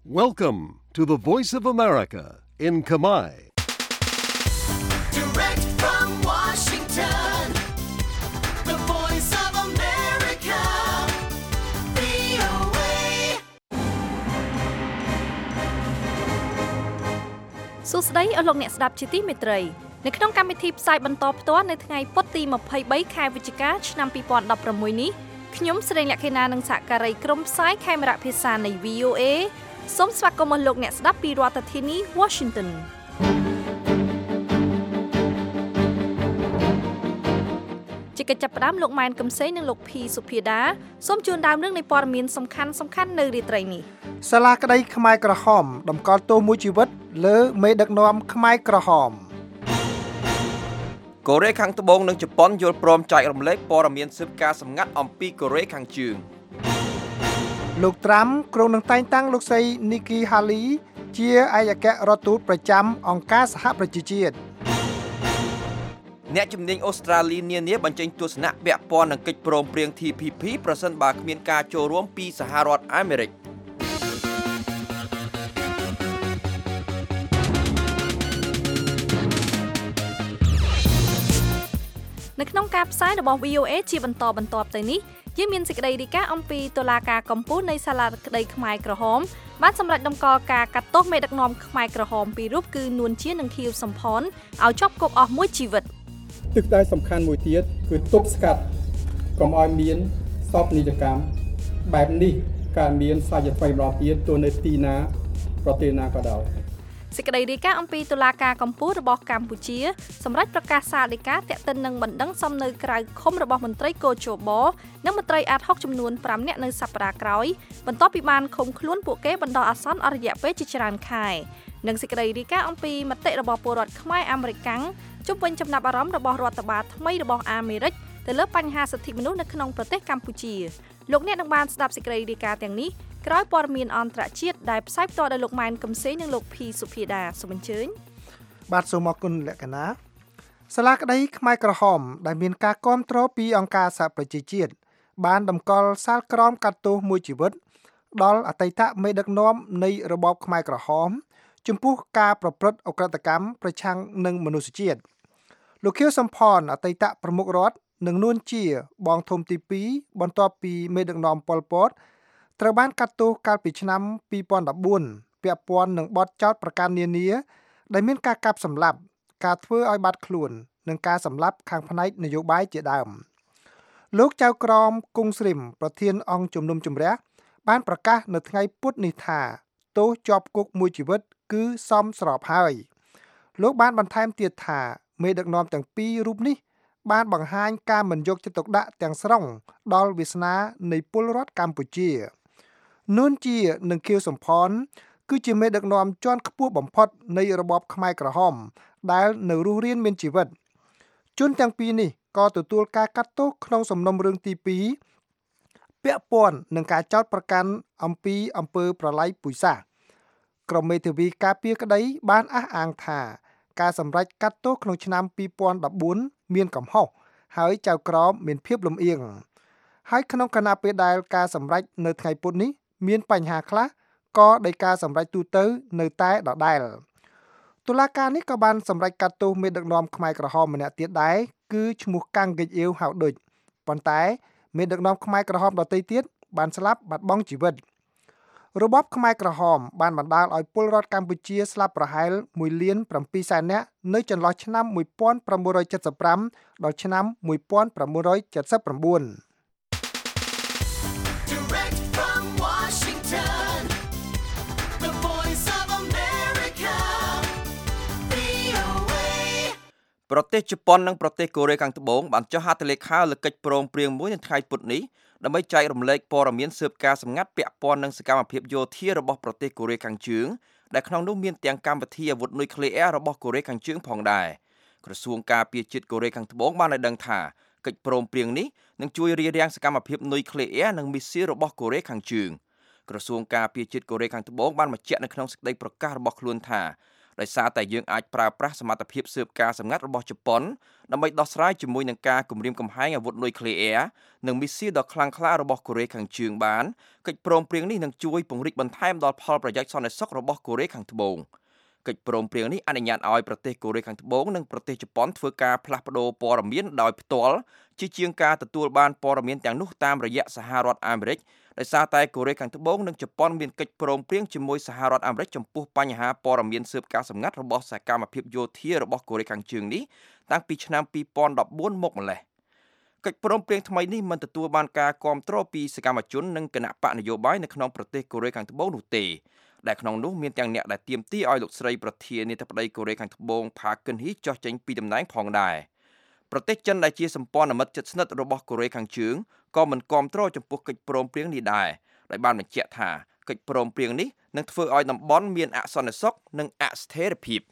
Welcome to the Voice of America in Khmer. Direct from Washington, the Voice of America, VOA. សួស្តីអស់លោកអ្នកស្ដាប់ជាទីមេត្រីនៅក្នុងកម្មវិធីផ្សាយបន្តផ្ទាល់នៅថ្ងៃពុធទី23ខែវិច្ឆិកាឆ្នាំ2016នេះខ្ញុំស្រីលក្ខិណានិងសហការីក្រុមផ្សាយខេមរៈភាសានៃ VOA សូមស្វាគមន៍លោកអ្នកស្ដាប់ពីរដ្ឋធានី Washington ជាកិច្ចចាប់ផ្ដើមលោកម៉ែនកំសែងនិងលោកភីសុភាដាសូមជូនដើមរឿងនៃព័ត៌មានសំខាន់ៗនៅរាត្រីនេះសាលាក្តីខ្មែរក្រហមតម្កល់ទោសមួយជីវិតលើមេដឹកនាំខ្មែរក្រហមកូរ៉េខាងត្បូងនិងជប៉ុនយល់ព្រមចែករំលែកព័ត៌មានស៊ើបការសម្ងាត់អំពីកូរ៉េខាងជើងលោកត្រាំក្រុងនឹងតែងតាំងលោកស្រី Nikki Haley ជាឯកអគ្គរដ្ឋទូតប្រចាំអង្គការសហប្រជាជាតិអ្នកជំនាញអូស្ត្រាលីនានាបញ្ចេញទស្សនៈពាក់ព័ន្ធនឹងកិច្ចព្រមព្រៀង TPP ប្រសិនបើគ្មានការចូលរួមពីសហរដ្ឋអាមេរិកនៅក្នុងការផ្សាយរបស់ VOA ជាបន្តបន្ទាប់ទៅនេះយើងមានសេចក្តីរាយការណ៍អំពីតុលាការកំពូលនៃសាលាក្តីខ្មែរក្រហមបានសម្រេចតម្កល់ការកាត់ទោសមេដឹកនាំខ្មែរក្រហមពីររូបគឺនួនជានិងខៀវសំផនឲ្យជាប់គុកអស់មួយជីវិតទិសដៅសំខាន់មួយទៀតគឺទប់ស្កាត់កុំឲ្យមានសោកនាដកម្មបែបនេះការមានសាជាថ្មីម្ដងទៀតទោះនៅទីណាប្រទេសណាក៏ដោយសេចក្តីរាយការណ៍អំពីតុលាការកំពូលរបស់កម្ពុជាសម្រាប់ប្រកាសសាលដីកាតាក់ទិននឹងបណ្ដឹងសំនៅក្រៅឃុំរបស់មន្ត្រីកោជបនិងមន្ត្រីអាត60ចំនួន5នាក់នៅសប្តាហ៍ក្រោយបន្ទាប់ពីបានឃុំខ្លួនពួកគេបណ្ដោះអាសន្នអស់រយៈពេលជាច្រើនខែនិងសេចក្តីរាយការណ៍អំពីមតិរបស់ពលរដ្ឋខ្មែរអាមេរិកាំងជុំវិញចំណាប់អារម្មណ៍របស់រដ្ឋបាលថ្មីរបស់អាមេរិកទៅលើបញ្ហាសិទ្ធិមនុស្សនៅក្នុងប្រទេសកម្ពុជាលោកអ្នកនឹងបានស្ដាប់សេចក្តីរាយការណ៍ទាំងនេះក្រោយព័ត៌មានអន្តរជាតិដែលផ្សាយផ្ទាល់ដោយលោកម៉ែនកំសែងនិងលោកភីសុភាដាសូមអញ្ជើញបាទសូមអរគុណលក្ខណៈសាលាក្តីខ្មែរក្រហមដែលមានការគាំទ្រពីអង្គការសហប្រជាជាតិបានតម្កល់សាលក្រមកាត់ទោសមួយជីវិតដល់អតីតមេដឹកនាំនៃរបបខ្មែរក្រហមចំពោះការប្រព្រឹត្តអក្រិតកម្មប្រឆាំងនឹងមនុស្សជាតិលោកខៀវសំផនអតីតប្រមុខរដ្ឋនិងនួនជាបងធំទី2បន្ទាប់ពីមេដឹកនាំប៉ុល ពតត្រូវបានកាត់ទោសកាលពីឆ្នាំ2014ពាក់ព័ន្ធនឹងបទចោទប្រកាន់នានាដែលមានការកាប់សម្លាប់ការធ្វើឲ្យបាត់ខ្លួននិងការសម្លាប់ខាងផ្នែកនយោបាយជាដើមលោកចៅក្រមគង់ស្រីមប្រធានអង្គជំនុំជម្រះបានប្រកាសនៅថ្ងៃពុធនេះថាទោសជាប់គុកមួយជីវិតគឺសមស្របហើយលោកបានបន្ថែមទៀតថាមេដឹកនាំទាំងពីររូបនេះបានបង្ហាញការមិនយកចិត្តទុកដាក់ទាំងស្រុងដល់វាសនានៃពលរដ្ឋកម្ពុជានួនជានិងខៀវសំផនគឺជាមេដឹកនាំជាន់ខ្ពស់បំផុតនៃរបបខ្មែរក្រហមដែលនៅរស់រានមានជីវិតជនទាំងពីរនេះក៏ទទួលការកាត់ទោសក្នុងសំណុំរឿងទី2ពាក់ព័ន្ធនឹងការចោទប្រកាន់អំពីអំពើប្រល័យពូជសាសន៍ក្រមមេធាវីការពារក្តីបានអះអាងថាការសម្រេចកាត់ទោសក្នុងឆ្នាំ2014មានកំហុសហើយចៅក្រមមានភាពលំអៀងហើយក្នុងគណៈពេលដែលការសម្រេចនៅថ្ងៃពុធនេះមានបញ្ហាខ្លះក៏ដោយការសម្រេចទូទៅនៅតែដដែលតុលាការនេះក៏បានសម្រេចកាត់ទោសមេដឹកនាំខ្មែរក្រហមម្នាក់ទៀតដែរគឺឈ្មោះកាំងហ្គិចអៀវហៅដូចប៉ុន្តែមេដឹកនាំខ្មែរក្រហមដទៃទៀតបានស្លាប់បាត់បង់ជីវិតរបបខ្មែរក្រហមបានបណ្ដាលឲ្យពលរដ្ឋកម្ពុជាស្លាប់ប្រហែល1.7 លាននាក់នៅចន្លោះឆ្នាំ1975ដល់ឆ្នាំ1979 ប្រទេសជប៉ុននិងប្រទេសកូរ៉េខាងត្បូងបានចុះហត្ថលេខាលើកិច្ចព្រមព្រៀងមួយនៅថ្ងៃពុធនេះដើម្បីចែករំលែកព័ត៌មានស៊ើបការសម្ងាត់ពាក់ព័ន្ធនឹងសកម្មភាពយោធារបស់ប្រទេសកូរ៉េខាងជើងដែលក្នុងនោះមានទាំងកម្មវិធីអាវុធនុយក្លេអ៊ែររបស់កូរ៉េខាងជើងផងដែរក្រសួងការពារជាតិកូរ៉េខាងត្បូងបានឲ្យដឹងថាកិច្ចព្រមព្រៀងនេះនឹងជួយរារាំងសកម្មភាពនុយក្លេអ៊ែរនិងមីស៊ីលរបស់កូរ៉េខាងជើងក្រសួងការពារជាតិកូរ៉េខាងត្បូងបានបញ្ជាក់នៅក្នុងសេចក្តីប្រកាសរបស់ខ្លួនថាដោយសារតែយើងអាចប្រើប្រាស់សមត្ថភាពស៊ើបការសម្ងាត់របស់ជប៉ុនដើម្បីដោះស្រាយជាមួយនឹងការគំរាមកំហែងអាវុធនុយក្លេអ៊ែរនិងមីស៊ីលដ៏ខ្លាំងក្លារបស់កូរ៉េខាងជើងបានកិច្ចព្រមព្រៀងនេះនឹងជួយពង្រីកបន្ថែមដល់ផលប្រយោជន៍សន្តិសុខរបស់កូរ៉េខាងត្បូងកិច្ចព្រមព្រៀងនេះអនុញ្ញាតឲ្យប្រទេសកូរ៉េខាងត្បូងនិងប្រទេសជប៉ុនធ្វើការផ្លាស់ប្តូរព័ត៌មានដោយផ្ទាល់ជាងការទទួលបានព័ត៌មានទាំងនោះតាមរយៈសហរដ្ឋអាមេរិកដោយសារតែកូរ៉េខាងត្បូងនិងជប៉ុនមានកិច្ចព្រមព្រៀងជាមួយសហរដ្ឋអាមេរិកចំពោះបញ្ហាព័ត៌មានស៊ើបការសម្ងាត់របស់សកម្មភាពយោធារបស់កូរ៉េខាងជើងនេះតាំងពីឆ្នាំ2014មកម្ល៉េះកិច្ចព្រមព្រៀងថ្មីនេះមិនទទួលបានការគាំទ្រពីសកម្មជននិងគណៈបកនយោបាយនៅក្នុងប្រទេសកូរ៉េខាងត្បូងនោះទេដែលក្នុងនោះមានទាំងអ្នកដែលទាមទារឲ្យលោកស្រីប្រធានាធិបតីកូរ៉េខាងត្បូងផាកឹនហ៊ីចុះចេញពីតំណែងផងដែរប្រទេសចិនដែលជាសម្ព័ន្ធមិត្តជិតស្និទ្ធរបស់កូរ៉េខាងជើងក៏មិនគាំទ្រចំពោះកិច្ចព្រមព្រៀងនេះដែរដោយបានបញ្ជាក់ថាកិច្ចព្រមព្រៀងនេះនឹងធ្វើឲ្យតំបន់មានអសន្តិសុខនិងអស្ថិរភាព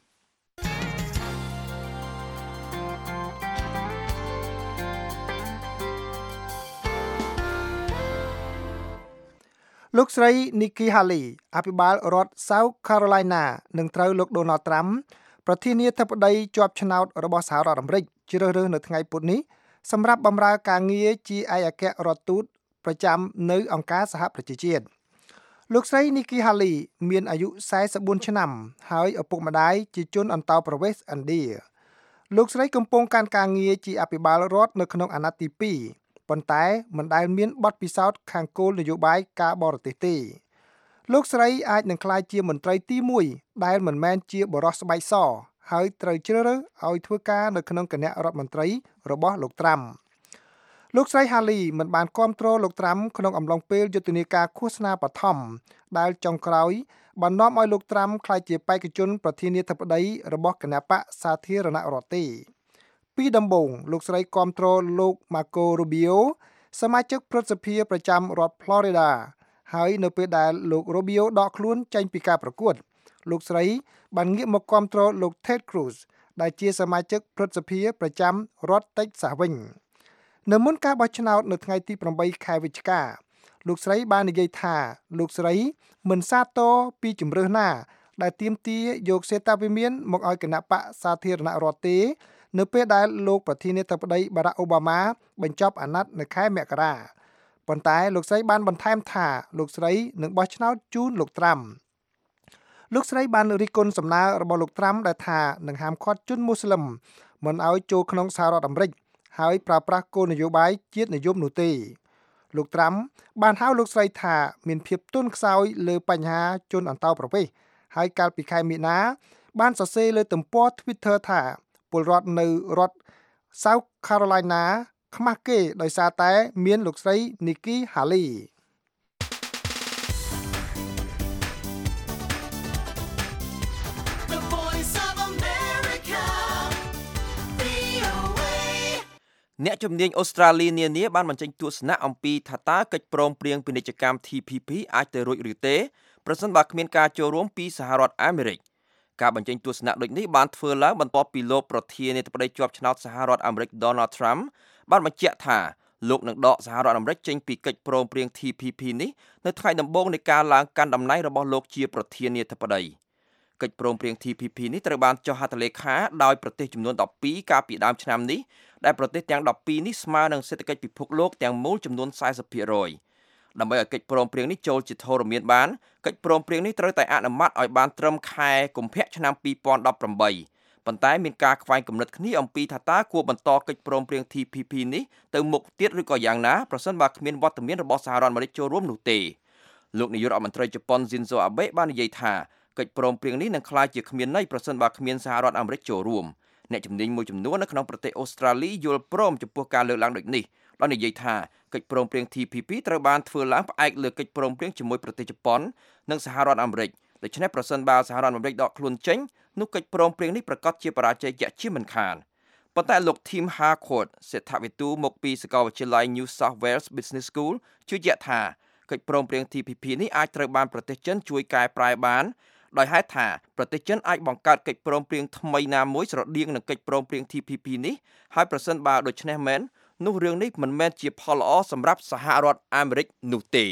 លោកស្រី Nikki Haley អភិបាលរដ្ឋ South Carolina នឹងត្រូវលោក Donald Trump ប្រធានាធិបតីជាប់ឆ្នោតរបស់សហរដ្ឋអាមេរិកជ្រើសរើសនៅថ្ងៃពុធនេះសម្រាប់បម្រើការងារជាឯកអគ្គរដ្ឋទូតប្រចាំនៅអង្គការសហប្រជាជាតិលោកស្រី Nikki Haley មានអាយុ44ឆ្នាំហើយឪពុកម្ដាយជាជនអន្តោប្រវេសន៍ឥណ្ឌាលោកស្រីកំពុងកាន់ការងារជាអភិបាលរដ្ឋនៅក្នុងអាណត្តិទី2ប៉ុន្តែមិនដែលមានបទពិសោធន៍ខាងគោលនយោបាយការបរទេសទេលោកស្រីអាចនឹងក្លាយជាមន្ត្រីទី1ដែលមិនមែនជាបរិសុទ្ធស្បែកសហើយត្រូវជ្រើសរើសឲ្យធ្វើការនៅក្នុងគណៈរដ្ឋមន្ត្រីរបស់លោកត្រាំលោកស្រី Haley មិនបានគាំទ្រលោកត្រាំក្នុងអំឡុងពេលយុទ្ធនាការឃោសនាបឋមដែលចុងក្រោយបាននាំឲ្យលោកត្រាំក្លាយជាបេក្ខជនប្រធានាធិបតីរបស់គណបក្សសាធារណរដ្ឋទេពីដំបូងលោកស្រីគាំទ្រលោក Marco Rubio សមាជិកព្រឹទ្ធសភាប្រចាំរដ្ឋ Florida ហើយនៅពេលដែលលោក Rubio ដកខ្លួនចេញពីការប្រកួតលោកស្រីបានងាកមកគាំទ្រលោក Ted Cruz ដែលជាសមាជិកព្រឹទ្ធសភាប្រចាំរដ្ឋ Texas វិញនៅមុនការបោះឆ្នោតនៅថ្ងៃទី8ខែវិច្ឆិកាលោកស្រីបាននិយាយថាលោកស្រីមិនសាទរពីជំរើសណាដែលទាមទារយកសេតាវិមានមកឲ្យគណៈបក្សសាធារណរដ្ឋទេនៅពេលដែលលោកប្រធានាធិបតី Barack Obama បញ្ចប់អាណត្តិនៅខែមករាប៉ុន្តែលោកស្រីបានបន្ថែមថាលោកស្រីនឹងបោះឆ្នោតជូនលោកត្រាំលោកស្រីបានរិះគន់សំណើរបស់លោកត្រាំដែលថានឹងហាមឃាត់ជនមូស្លីមមិនឲ្យចូលក្នុងសហរដ្ឋអាមេរិកហើយប្រើប្រាស់គោលនយោបាយជាតិនិយមនោះទេលោកត្រាំបានហៅលោកស្រីថាមានភាពទន់ខ្សោយលើបញ្ហាជនអន្តោប្រវេសន៍ហើយកាលពីខែមីនាបានសរសេរលើទំព័រ Twitter ថាពលរដ្ឋនៅរដ្ឋ South Carolina ខ្មាស់គេដោយសារតែមានលោកស្រី Nikki Haley The Voice of America, VOA. អ្នកជំនាញអូស្ត្រាលីនានាបានបញ្ចេញទស្សនៈអំពីថាតើកិច្ចព្រមព្រៀងពាណិជ្ជកម្ម TPP អាចទៅរួចឬទេប្រសិនបើគ្មានការចូលរួមពីសហរដ្ឋអាមេរិកការបញ្ចេញទស្សនៈដូចនេះបានធ្វើឡើងបន្ទាប់ពីលោកប្រធានាធិបតីជាប់ឆ្នោតសហរដ្ឋអាមេរិក Donald Trump បានបញ្ជាក់ថាលោកនឹងដកសហរដ្ឋអាមេរិកចេញពីកិច្ចព្រមព្រៀង TPP នេះនៅថ្ងៃដំបូងនៃការឡើងកាន់តំណែងរបស់លោកជាប្រធានាធិបតីកិច្ចព្រមព្រៀង TPP នេះត្រូវបានចុះហត្ថលេខាដោយប្រទេសចំនួន12កាលពីដើមឆ្នាំនេះដែលប្រទេសទាំង12នេះស្មើនឹងសេដ្ឋកិច្ចពិភពលោកទាំងមូលចំនួន 40% ដើម្បីឲ្យកិច្ចព្រមព្រៀងនេះចូលជាធរមានបានកិច្ចព្រមព្រៀងនេះត្រូវតែអនុម័តឲ្យបានត្រឹមខែកុម្ភៈឆ្នាំ2018ប៉ុន្តែមានការខ្វែងគំនិតគ្នាអំពីថាតើគួរបន្តកិច្ចព្រមព្រៀង TPP នេះទៅមុខទៀតឬក៏យ៉ាងណាប្រសិនបើគ្មានវត្តមានរបស់សហរដ្ឋអាមេរិកចូលរួមនោះទេលោកនាយករដ្ឋមន្ត្រីជប៉ុន Shinzo Abe បាននិយាយថាកិច្ចព្រមព្រៀងនេះនឹងក្លាយជាគ្មានន័យប្រសិនបើគ្មានសហរដ្ឋអាមេរិកចូលរួមអ្នកជំនាញមួយចំនួននៅក្នុងប្រទេសអូស្ត្រាលីយល់ព្រមចំពោះការលើកឡើងដូចនេះដោយនិយាយថាកិច្ចព្រមព្រៀង TPP ត្រូវបានធ្វើឡើងផ្អែកលើកិច្ចព្រមព្រៀងជាមួយប្រទេសជប៉ុននិងសហរដ្ឋអាមេរិកដូច្នេះប្រសិនបើសហរដ្ឋអាមេរិកដកខ្លួនចេញនោះកិច្ចព្រមព្រៀងនេះប្រកាសជាបរាជ័យជាក់ជាមិនខានប៉ុន្តែលោក Tim Harcourt សេដ្ឋវិទូមកពីសាកលវិទ្យាល័យ New South Wales Business School ជឿជាក់ថាកិច្ចព្រមព្រៀង TPP នេះអាចត្រូវបានប្រទេសចិនជួយកែប្រែបានដោយហេតុថាប្រទេសចិនអាចបង្កើតកិច្ចព្រមព្រៀងថ្មីណាមួយស្រដៀងនឹងកិច្ចព្រមព្រៀង TPP នេះហើយប្រសិនបើដូច្នេះមែននោះរឿងនេះមិនមែនជាផលល្អសម្រាប់សហរដ្ឋអាមេរិកនោះទេ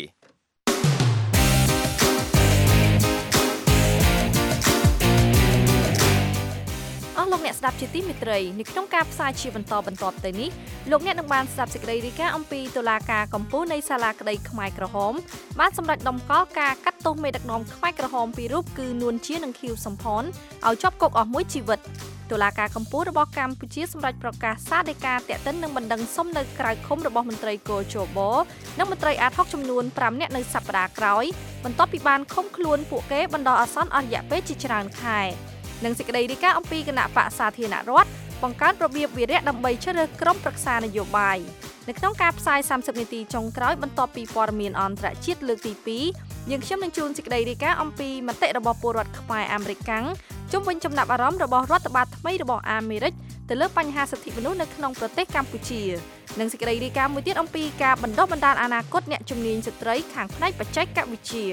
ស្ដាប់ជាទីមេត្រីនៅក្នុងការផ្សាយជាបន្តទៅនេះលោកអ្នកនឹងបានស្ដាប់សេចក្តីរាយការណ៍អំពីតុលាការកំពូលនៃសាលាក្តីខ្មែរក្រហមបានសម្រេចដំកល់ការកាត់ទោសមេដឹកនាំខ្មែរក្រហមពីររូបគឺនួនជានិងខៀវសំផនឲ្យជាប់គុកអស់មួយជីវិតតុលាការកំពូលរបស់កម្ពុជាសម្រេចប្រកាសសាលដីកាតាក់ទិននឹងបណ្ដឹងសុំនៅក្រៅឃុំរបស់មន្ត្រីគរជបនិងមន្ត្រីអាត60ចំនួន5នាក់នៅសប្តាហ៍ក្រោយបន្ទាប់ពីបានឃុំខ្លួនពួកគេបណ្ដោះអាសន្នអស់រយៈពេលជាច្រើនខែនិងសេចក្តីរាយការណ៍អំពីគណៈបកសាធារណរដ្ឋបង្កើតរបៀបវិរៈដើម្បីជ្រើសរើសក្រុមប្រឹក្សានយោបាយនៅក្នុងការផ្សាយ30នាទីចុងក្រោយបន្ទាប់ពីព័ត៌មានអន្តរជាតិលើកទី2យើងខ្ញុំនឹងជូនសេចក្តីរាយការណ៍អំពីមតិរបស់ពលរដ្ឋខ្មែរអាមេរិកកាំងជុំវិញចំណាប់អារម្មណ៍របស់រដ្ឋបាលថ្មីរបស់អាមេរិកទៅលើបញ្ហាសិទ្ធិមនុស្សនៅក្នុងប្រទេសកម្ពុជានិងសេចក្តីរាយការណ៍មួយទៀតអំពីការបណ្ដុះបណ្ដាលអនាគតអ្នកជំនាញស្ត្រីខាងផ្នែកបច្ចេកវិទ្យា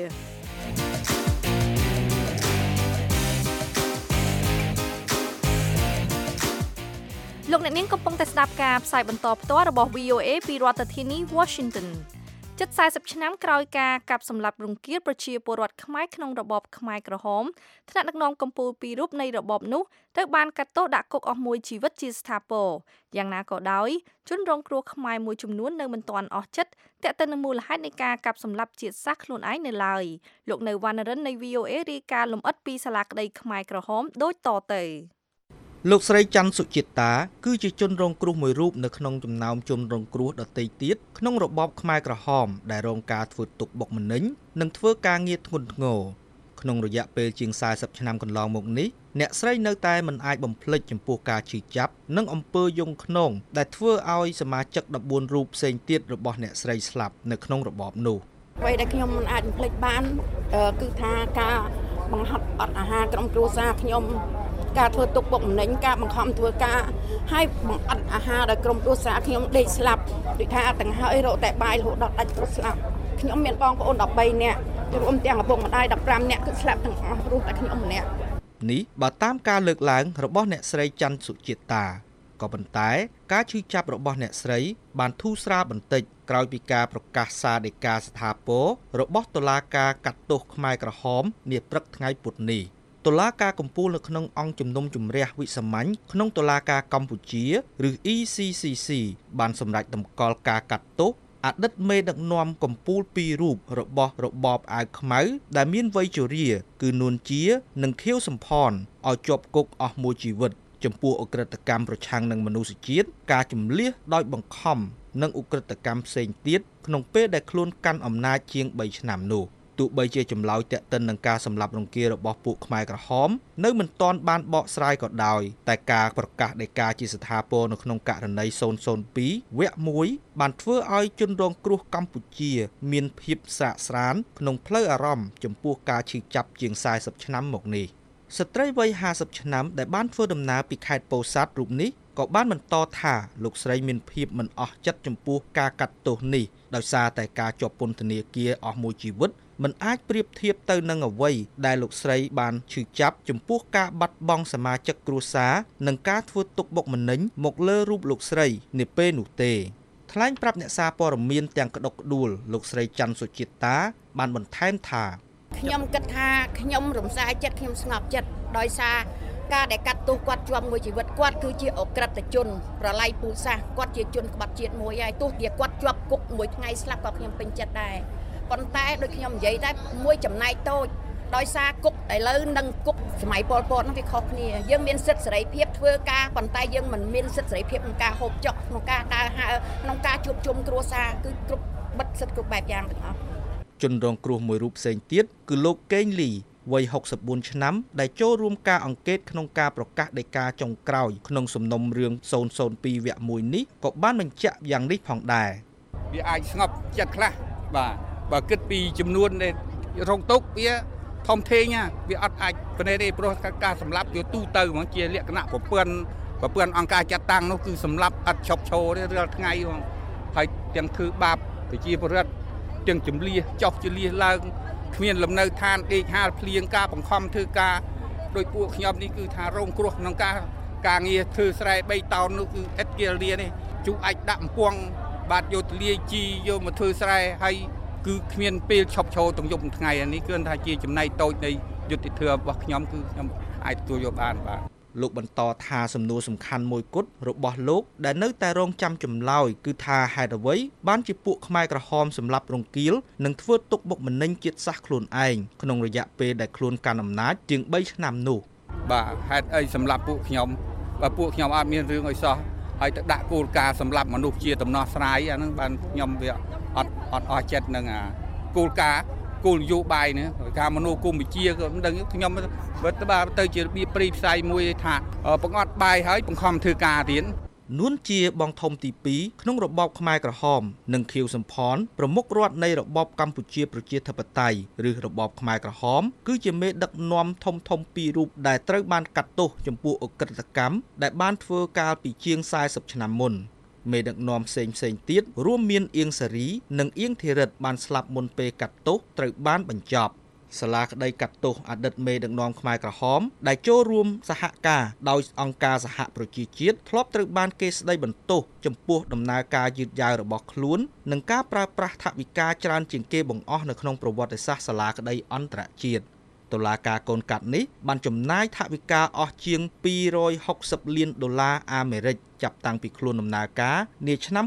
លោកអ្នកនាងកំពុងតែស្ដាប់ការផ្សាយបន្តផ្ទាល់របស់ VOA ពីរដ្ឋធានី Washington ជិត40ឆ្នាំក្រោយការកាប់សម្លាប់រង្គាលប្រជាពលរដ្ឋខ្មែរក្នុងរបបខ្មែរក្រហមថ្នាក់ដឹកនាំកំពូលពីររូបនៃរបបនោះត្រូវបានកាត់ទោសដាក់គុកអស់មួយជីវិតជាស្ថាពរយ៉ាងណាក៏ដោយជនរងគ្រោះខ្មែរមួយចំនួននៅមិនទាន់អស់ចិត្តទាក់ទិននឹងមូលហេតុនៃការកាប់សម្លាប់ជាតិសាសន៍ខ្លួនឯងនៅឡើយលោកនៅវណ្ណរិននៃ VOA រាយការណ៍លម្អិតពីសាលាក្តីខ្មែរក្រហមដូចតទៅលោកស្រីច័ន្ទសុជាតាគឺជាជនរងគ្រោះមួយរូបនៅក្នុងចំណោមជនរងគ្រោះដទៃទៀតក្នុងរបបខ្មែរក្រហមដែលរងការធ្វើទុកបុកម្នេញនិងធ្វើការងារធ្ងន់ធ្ងរក្នុងរយៈពេលជាង40ឆ្នាំកន្លងមកនេះអ្នកស្រីនៅតែមិនអាចបំភ្លេចចំពោះការឈឺចាប់និងអំពើយងខ្នងដែលធ្វើឲ្យសមាជិក14រូបផ្សេងទៀតរបស់អ្នកស្រីស្លាប់នៅក្នុងរបបនោះអ្វីដែលខ្ញុំមិនអាចបំភ្លេចបានគឺថាការបង្ហាត់អត់អាហារក្រុមគ្រួសារខ្ញុំការធ្វើទុកបុកម្នេញការបង្ខំធ្វើការឲ្យបង្អត់អាហារដល់ក្រុមគ្រួសារខ្ញុំដេកស្លាប់ដូចថាទាំងហើយរកតែបាយរហូតដល់ដាច់ព្រោះស្លាប់ខ្ញុំមានបងប្អូន13នាក់រួមទាំងឪពុកម្ដាយ15នាក់គឺស្លាប់ទាំងអស់ព្រោះតែខ្ញុំម្នាក់នេះបើតាមការលើកឡើងរបស់អ្នកស្រីច័ន្ទសុជាតាក៏ប៉ុន្តែការឈឺចាប់របស់អ្នកស្រីបានធូរស្រាលបន្តិចក្រោយពីការប្រកាសសាលដីកាស្ថាពររបស់តុលាការកាត់ទោសខ្មែរក្រហមនាព្រឹកថ្ងៃពុធនេះតុលាការកំពូលនៅក្នុងអង្គជំនុំជម្រះវិសាមញ្ញក្នុងតុលាការកម្ពុជាឬ ECCC បានសម្រេចតម្កល់ការកាត់ទោសអតីតមេដឹកនាំកំពូលពីររូបរបស់របបអាវខ្មៅដែលមានវ័យជរាគឺនួនជានិងខៀវសំផនឲ្យជាប់គុកអស់មួយជីវិតចំពោះអក្រិតកម្មប្រឆាំងនឹងមនុស្សជាតិការជំលះដោយបង្ខំនិងអក្រិតកម្មផ្សេងទៀតក្នុងពេលដែលខ្លួនកាន់អំណាចជាង3ឆ្នាំនោះទោះបីជាចម្លើយតាក់ទិននឹងការសម្លាប់រង្គាលរបស់ពួកខ្មែរក្រហមនៅមិនទាន់បានបកស្រាយក៏ដោយតែការប្រកាសដីកាជាស្ថាពរនៅក្នុងករណី002វគ្គ1បានធ្វើឲ្យជនរងគ្រោះកម្ពុជាមានភាពស្រាកស្រានក្នុងផ្លូវអារម្មណ៍ចំពោះការឈឺចាប់ជាង40ឆ្នាំមកនេះស្ត្រីវ័យ50ឆ្នាំដែលបានធ្វើដំណើរពីខេត្តពោធិ៍សាត់រូបនេះក៏បានបន្តថាលោកស្រីមានភាពមិនអស់ចិត្តចំពោះការកាត់ទោសនេះដោយសារតែការជាប់ពន្ធនាគារអស់មួយជីវិតមិនអាចប្រៀបធៀបទៅនឹងអ្វីដែលលោកស្រីបានឈឺចាប់ចំពោះការបាត់បង់សមាជិកគ្រួសារនិងការធ្វើទុកបុកម្នេញមកលើរូបលោកស្រីនាពេលនោះទេថ្លែងប្រាប់អ្នកសារព័ត៌មានទាំងក្តុកក្តួលលោកស្រីច័ន្ទសុជាតាបានបន្ថែមថាខ្ញុំគិតថាខ្ញុំរំសាយចិត្តខ្ញុំស្ងប់ចិត្តដោយសារការដែលកាត់ទោសគាត់ជាប់មួយជីវិតគាត់គឺជាអក្រិតជនប្រឡាយពូជសាសន៍គាត់ជាជនក្បត់ជាតិមួយហើយទោះជាគាត់ជាប់គុកមួយថ្ងៃស្លាប់ក៏ខ្ញុំពេញចិត្តដែរប៉ុន្តែដូចខ្ញុំនិយាយតែមួយចំណែកតូចដោយសារគុកឥឡូវនិងគុកសម័យប៉ុលពតនោះវាខុសគ្នាយើងមានសិទ្ធិសេរីភាពធ្វើការប៉ុន្តែយើងមិនមានសិទ្ធិសេរីភាពក្នុងការហូបចុកក្នុងការដើរហើរក្នុងការជួបជុំគ្រួសារគឺគ្រប់បិទសិទ្ធិគ្រប់បែបយ៉ាងទាំងអស់ជនរងគ្រោះមួយរូបផ្សេងទៀតគឺលោកកេងលីវ័យ64ឆ្នាំដែលចូលរួមការអង្កេតក្នុងការប្រកាសដីកាចុងក្រោយក្នុងសំណុំរឿង002វគ្គ1នេះក៏បានបញ្ជាក់យ៉ាងនេះផងដែរវាអាចស្ងប់ចិត្តខ្លះបាទបើគិតពីចំនួនដែលរងទុកវាធំធេងវាអត់អាចប៉ុណ្ណេះទេព្រោះការសម្លាប់វាទូទៅហ្មងជាលក្ខណៈប្រព័ន្ធអង្គការចាត់តាំងនោះគឺសម្លាប់អត់ឈប់ឈរទេរាល់ថ្ងៃហ្មងហើយទាំងធ្វើបាបប្រជាពលរដ្ឋទាំងចម្លៀសចោះជាលៀសឡើងគ្មានលំនៅឋានដេកហាលភ្លៀងការបង្ខំធ្វើការដោយពួកខ្ញុំនេះគឺថារងគ្រោះក្នុងការងារធ្វើស្រែ3តោននោះគឺឥតគិលលានេះជូអាចដាក់អំពងបាទយកទលាយជីយកមកធ្វើស្រែហើយគឺគ្មានពេលឈប់ឈរទាំងយប់ទាំងថ្ងៃអានេះគឺថាជាចំណែកតូចនៃយុត្តិធម៌របស់ខ្ញុំគឺខ្ញុំអាចទទួលយកបានបាទលោកបន្តថាសំណួរសំខាន់មួយគត់របស់លោកដែលនៅតែរងចាំចម្លើយគឺថាហេតុអ្វីបានជាពួកខ្មែរក្រហមសម្លាប់រង្គាលនិងធ្វើទុកបុកម្នេញជាតិសាសន៍ខ្លួនឯងក្នុងរយៈពេលដែលខ្លួនកាន់អំណាចជាង3ឆ្នាំនោះបាទហេតុអីសម្លាប់ពួកខ្ញុំបើពួកខ្ញុំអត់មានរឿងអីសោះហើយទៅដាក់គោលការណ៍សម្លាប់មនុស្សជាដំណោះស្រាយអាហ្នឹងបានខ្ញុំវាអត់អស់ចិត្តនឹងគោលការណ៍គោលនយោបាយនេះការមនោគមវិជ្ជាក៏មិនដឹងខ្ញុំបើទៅជារបៀបព្រីផ្សាយមួយថាបង្អត់បាយហើយបង្ខំធ្វើការទៀតនួនជាបងធំទី2ក្នុងរបបខ្មែរក្រហមនិងខៀវសំផនប្រមុខរដ្ឋនៃរបបកម្ពុជាប្រជាធិបតេយ្យឬរបបខ្មែរក្រហមគឺជាមេដឹកនាំធំពីររូបដែលត្រូវបានកាត់ទោសចំពោះអក្រិតកម្មដែលបានធ្វើកាលពីជាង40ឆ្នាំមុនមេដឹកនាំផ្សេងទៀតរួមមានអៀងសារីនិងអៀងធីរិតបានស្លាប់មុនពេលកាត់ទោសត្រូវបានបញ្ចប់សាលាក្តីកាត់ទោសអតីតមេដឹកនាំខ្មែរក្រហមដែលចូលរួមសហការដោយអង្គការសហប្រជាជាតិធ្លាប់ត្រូវបានគេស្តីបន្ទោសចំពោះដំណើរការយឺតយ៉ាវរបស់ខ្លួននិងការប្រើប្រាស់ថវិកាច្រើនជាងគេបង្អស់នៅក្នុងប្រវត្តិសាស្ត្រសាលាក្តីអន្តរជាតិតុលាការកូនកាត់នេះបានចំណាយថវិកាអស់ជាង$260 លានអាមេរិកចាប់តាំងពីខ្លួនដំណើរការនាឆ្នាំ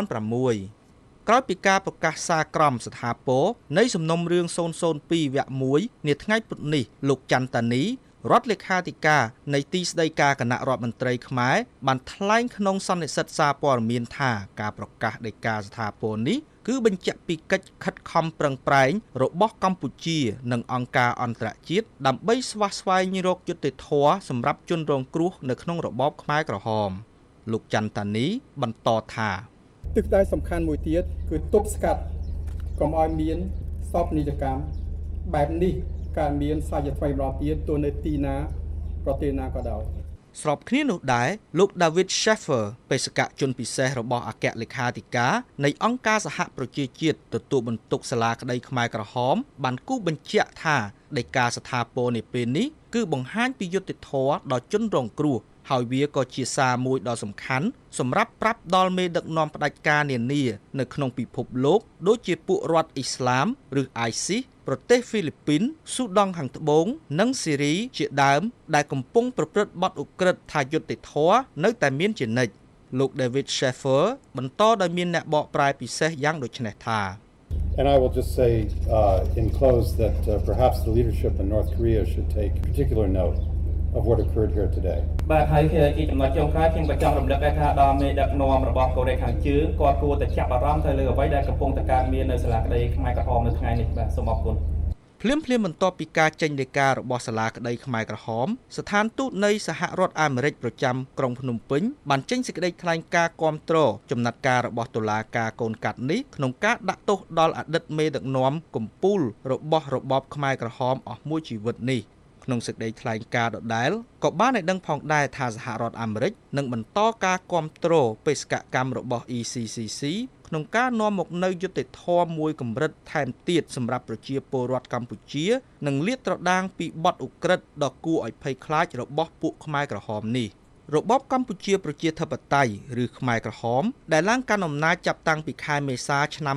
2006ក្រោយពីការប្រកាសសារក្រមស្ថាពរនៃសំណុំរឿង002 វគ្គ 1នាថ្ងៃពុធនេះលោកច័ន្ទតានីរដ្ឋលេខាធិការនៃទីស្តីការគណៈរដ្ឋមន្ត្រីខ្មែរបានថ្លែងក្នុងសន្និសីទសារព័ត៌មានថាការប្រកាសដីកាស្ថាពរនេះគឺបញ្ជាក់ពីកិច្ចខិតខំប្រឹងប្រែងរបស់កម្ពុជានិងអង្គការអន្តរជាតិដើម្បីស្វះស្វែងរកយុត្តិធម៌សម្រាប់ជនរងគ្រោះនៅក្នុងរបបខ្មែរក្រហមលោកច័ន្ទតានីបន្តថាទិសដៅសំខាន់មួយទៀតគឺទប់ស្កាត់កុំឲ្យមានសោកនាដកម្មបែបនេះការមានសាជាថ្មីម្ដងទៀតទោះនៅទីណាប្រទេសណាក៏ដោយស្របគ្នានោះដែរលោក David Sheffer បេសកជនពិសេសរបស់អគ្គលេខាធិការនៃអង្គការសហប្រជាជាតិទទួលបន្ទុកសាលាក្តីខ្មែរក្រហមបានគូបញ្ជាក់ថាដីកាស្ថាពរនាពេលនេះគឺបង្ហាញពីយុត្តិធម៌ដល់ជនរងគ្រោះហើយវាក៏ជាសារមួយដ៏សំខាន់សម្រាប់ប្រាប់ដល់មេដឹកនាំផ្ដាច់ការនានានៅក្នុងពិភពលោកដូចជាពួករដ្ឋអ៊ីស្លាមឬ ISIS ប្រទេសហ្វីលីពីនស៊ូដង់ខាងត្បូងនិងស៊ីរីជាដើមដែលកំពុងប្រព្រឹត្តបទឧក្រិដ្ឋថាយុត្តិធម៌នៅតែមានជានិច្ចលោក David Sheffer បន្តដោយមានអ្នកបកប្រែពិសេសយ៉ាងដូចនេះថា And I will just say in close that perhaps the leadership in North Korea should take particular note of what occurred here today. បាទហើយជាចំណុចចុងក្រោយខ្ញុំក៏ចង់រំលឹកថាដល់មេដឹកនាំរបស់កូរ៉េខាងជើងគាត់គួរតែចាប់អារម្មណ៍ទៅលើអ្វីដែលកំពុងតែកើតមាននៅសាលាក្តីខ្មែរក្រហមនៅថ្ងៃនេះបាទសូមអរគុណភ្លាមបន្ទាប់ពីការចេញដីការបស់សាលាក្តីខ្មែរក្រហមស្ថានទូតនៃសហរដ្ឋអាមេរិកប្រចាំក្រុងភ្នំពេញបានចេញសេចក្តីថ្លែងការណ៍គាំទ្រចំណាត់ការរបស់តុលាការកូនកាត់នេះក្នុងការដាក់ទោសដល់អតីតមេដឹកនាំកំពូលរបស់របបខ្មែរក្រហមអស់មួយជីវិតនេះក្នុងសេចក្តីថ្លែងការណ៍ដដែលក៏បានឲ្យដឹងផងដែរថាសហរដ្ឋអាមេរិកនឹងបន្តការគាំទ្របេសកកម្មរបស់ ECCC ក្នុងការនាំមកនូវយុត្តិធម៌មួយកម្រិតថែមទៀតសម្រាប់ប្រជាពលរដ្ឋកម្ពុជានិងលាតត្រដាងពីបទឧក្រិដ្ឋដ៏គួរឲ្យភ័យខ្លាចរបស់ពួកខ្មែរក្រហមនេះរបបកម្ពុជាប្រជាធិបតេយ្យឬខ្មែរក្រហមដែលឡើងកាន់អំណាចចាប់តាំងពីខែមេសាឆ្នាំ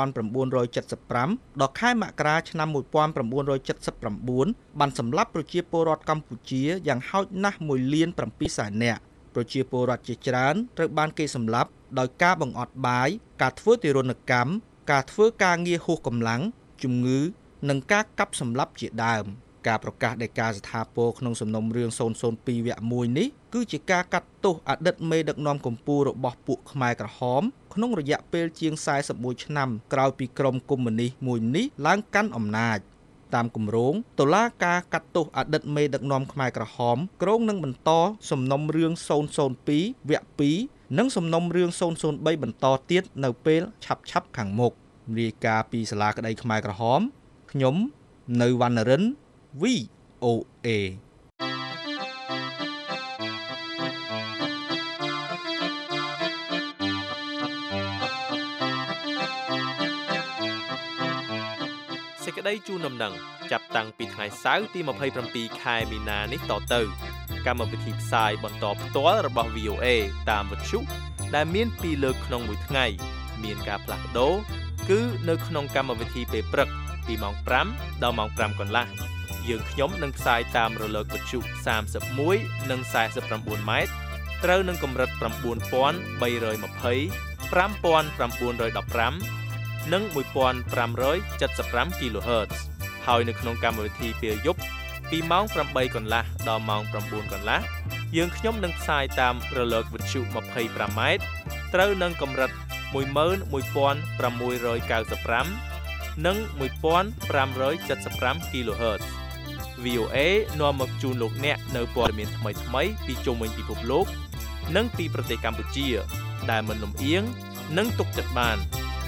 1975ដល់ខែមករាឆ្នាំ1979បានសម្លាប់ប្រជាពលរដ្ឋកម្ពុជាយ៉ាងហោចណាស់1.7 លាននាក់ប្រជាពលរដ្ឋជាច្រើនត្រូវបានគេសម្លាប់ដោយការបង្អត់បាយការធ្វើទារុណកម្មការធ្វើការងារហួសកម្លាំងជំងឺនិងការកាប់សម្លាប់ជាដើមការប្រកាសដីកាស្ថាពរក្នុងសំណុំរឿង002 វគ្គ 1នេះគឺជាការកាត់ទោសអតីតមេដឹកនាំកំពូលរបស់ពួកខ្មែរក្រហមក្នុងរយៈពេលជាង41ឆ្នាំក្រោយពីក្រុមកុម្មុយនីសមួយនេះឡើងកាន់អំណាចតាមគម្រោងតុលាការកាត់ទោសអតីតមេដឹកនាំខ្មែរក្រហមក្រុងនឹងបន្តសំណុំរឿង002 វគ្គ 2និងសំណុំរឿង003បន្តទៀតនៅពេលឆាប់ខាងមុខរាយការណ៍ពីសាលាក្តីខ្មែរក្រហមខ្ញុំនៅវណ្ណរិនVOA សេចក្តីជូនដំណឹងចាប់តាំងពីថ្ងៃសៅរ៍ទី27ខែមីនានេះតទៅកម្មវិធីផ្សាយបន្តផ្ទាល់របស់ VOA តាមវិទ្យុដែលមាន2លើកក្នុងមួយថ្ងៃមានការផ្លាស់ប្ដូរគឺនៅក្នុងកម្មវិធីពេលព្រឹកពីម៉ោង5ដល់ម៉ោង5កន្លះយើងខ្ញុំនឹងផ្សាយតាមរលកវិទ្យុ31និង49ម៉ែត្រត្រូវនឹងកម្រិត9320 5915 និង1575 kHz ហើយនៅក្នុងកម្មវិធីពេលយប់ពីម៉ោង8កន្លះដល់ម៉ោង9កន្លះយើងខ្ញុំនឹងផ្សាយតាមរលកវិទ្យុ25ម៉ែត្រត្រូវនឹងកម្រិត11695 និង1575 kHz VOA នាំមកជូនលោកអ្នកនៅព័ត៌មានថ្មីៗពីជុំវិញពិភពលោកនិងពីប្រទេសកម្ពុជាដែលមិនលំអៀងនិងទុកចិត្តបាន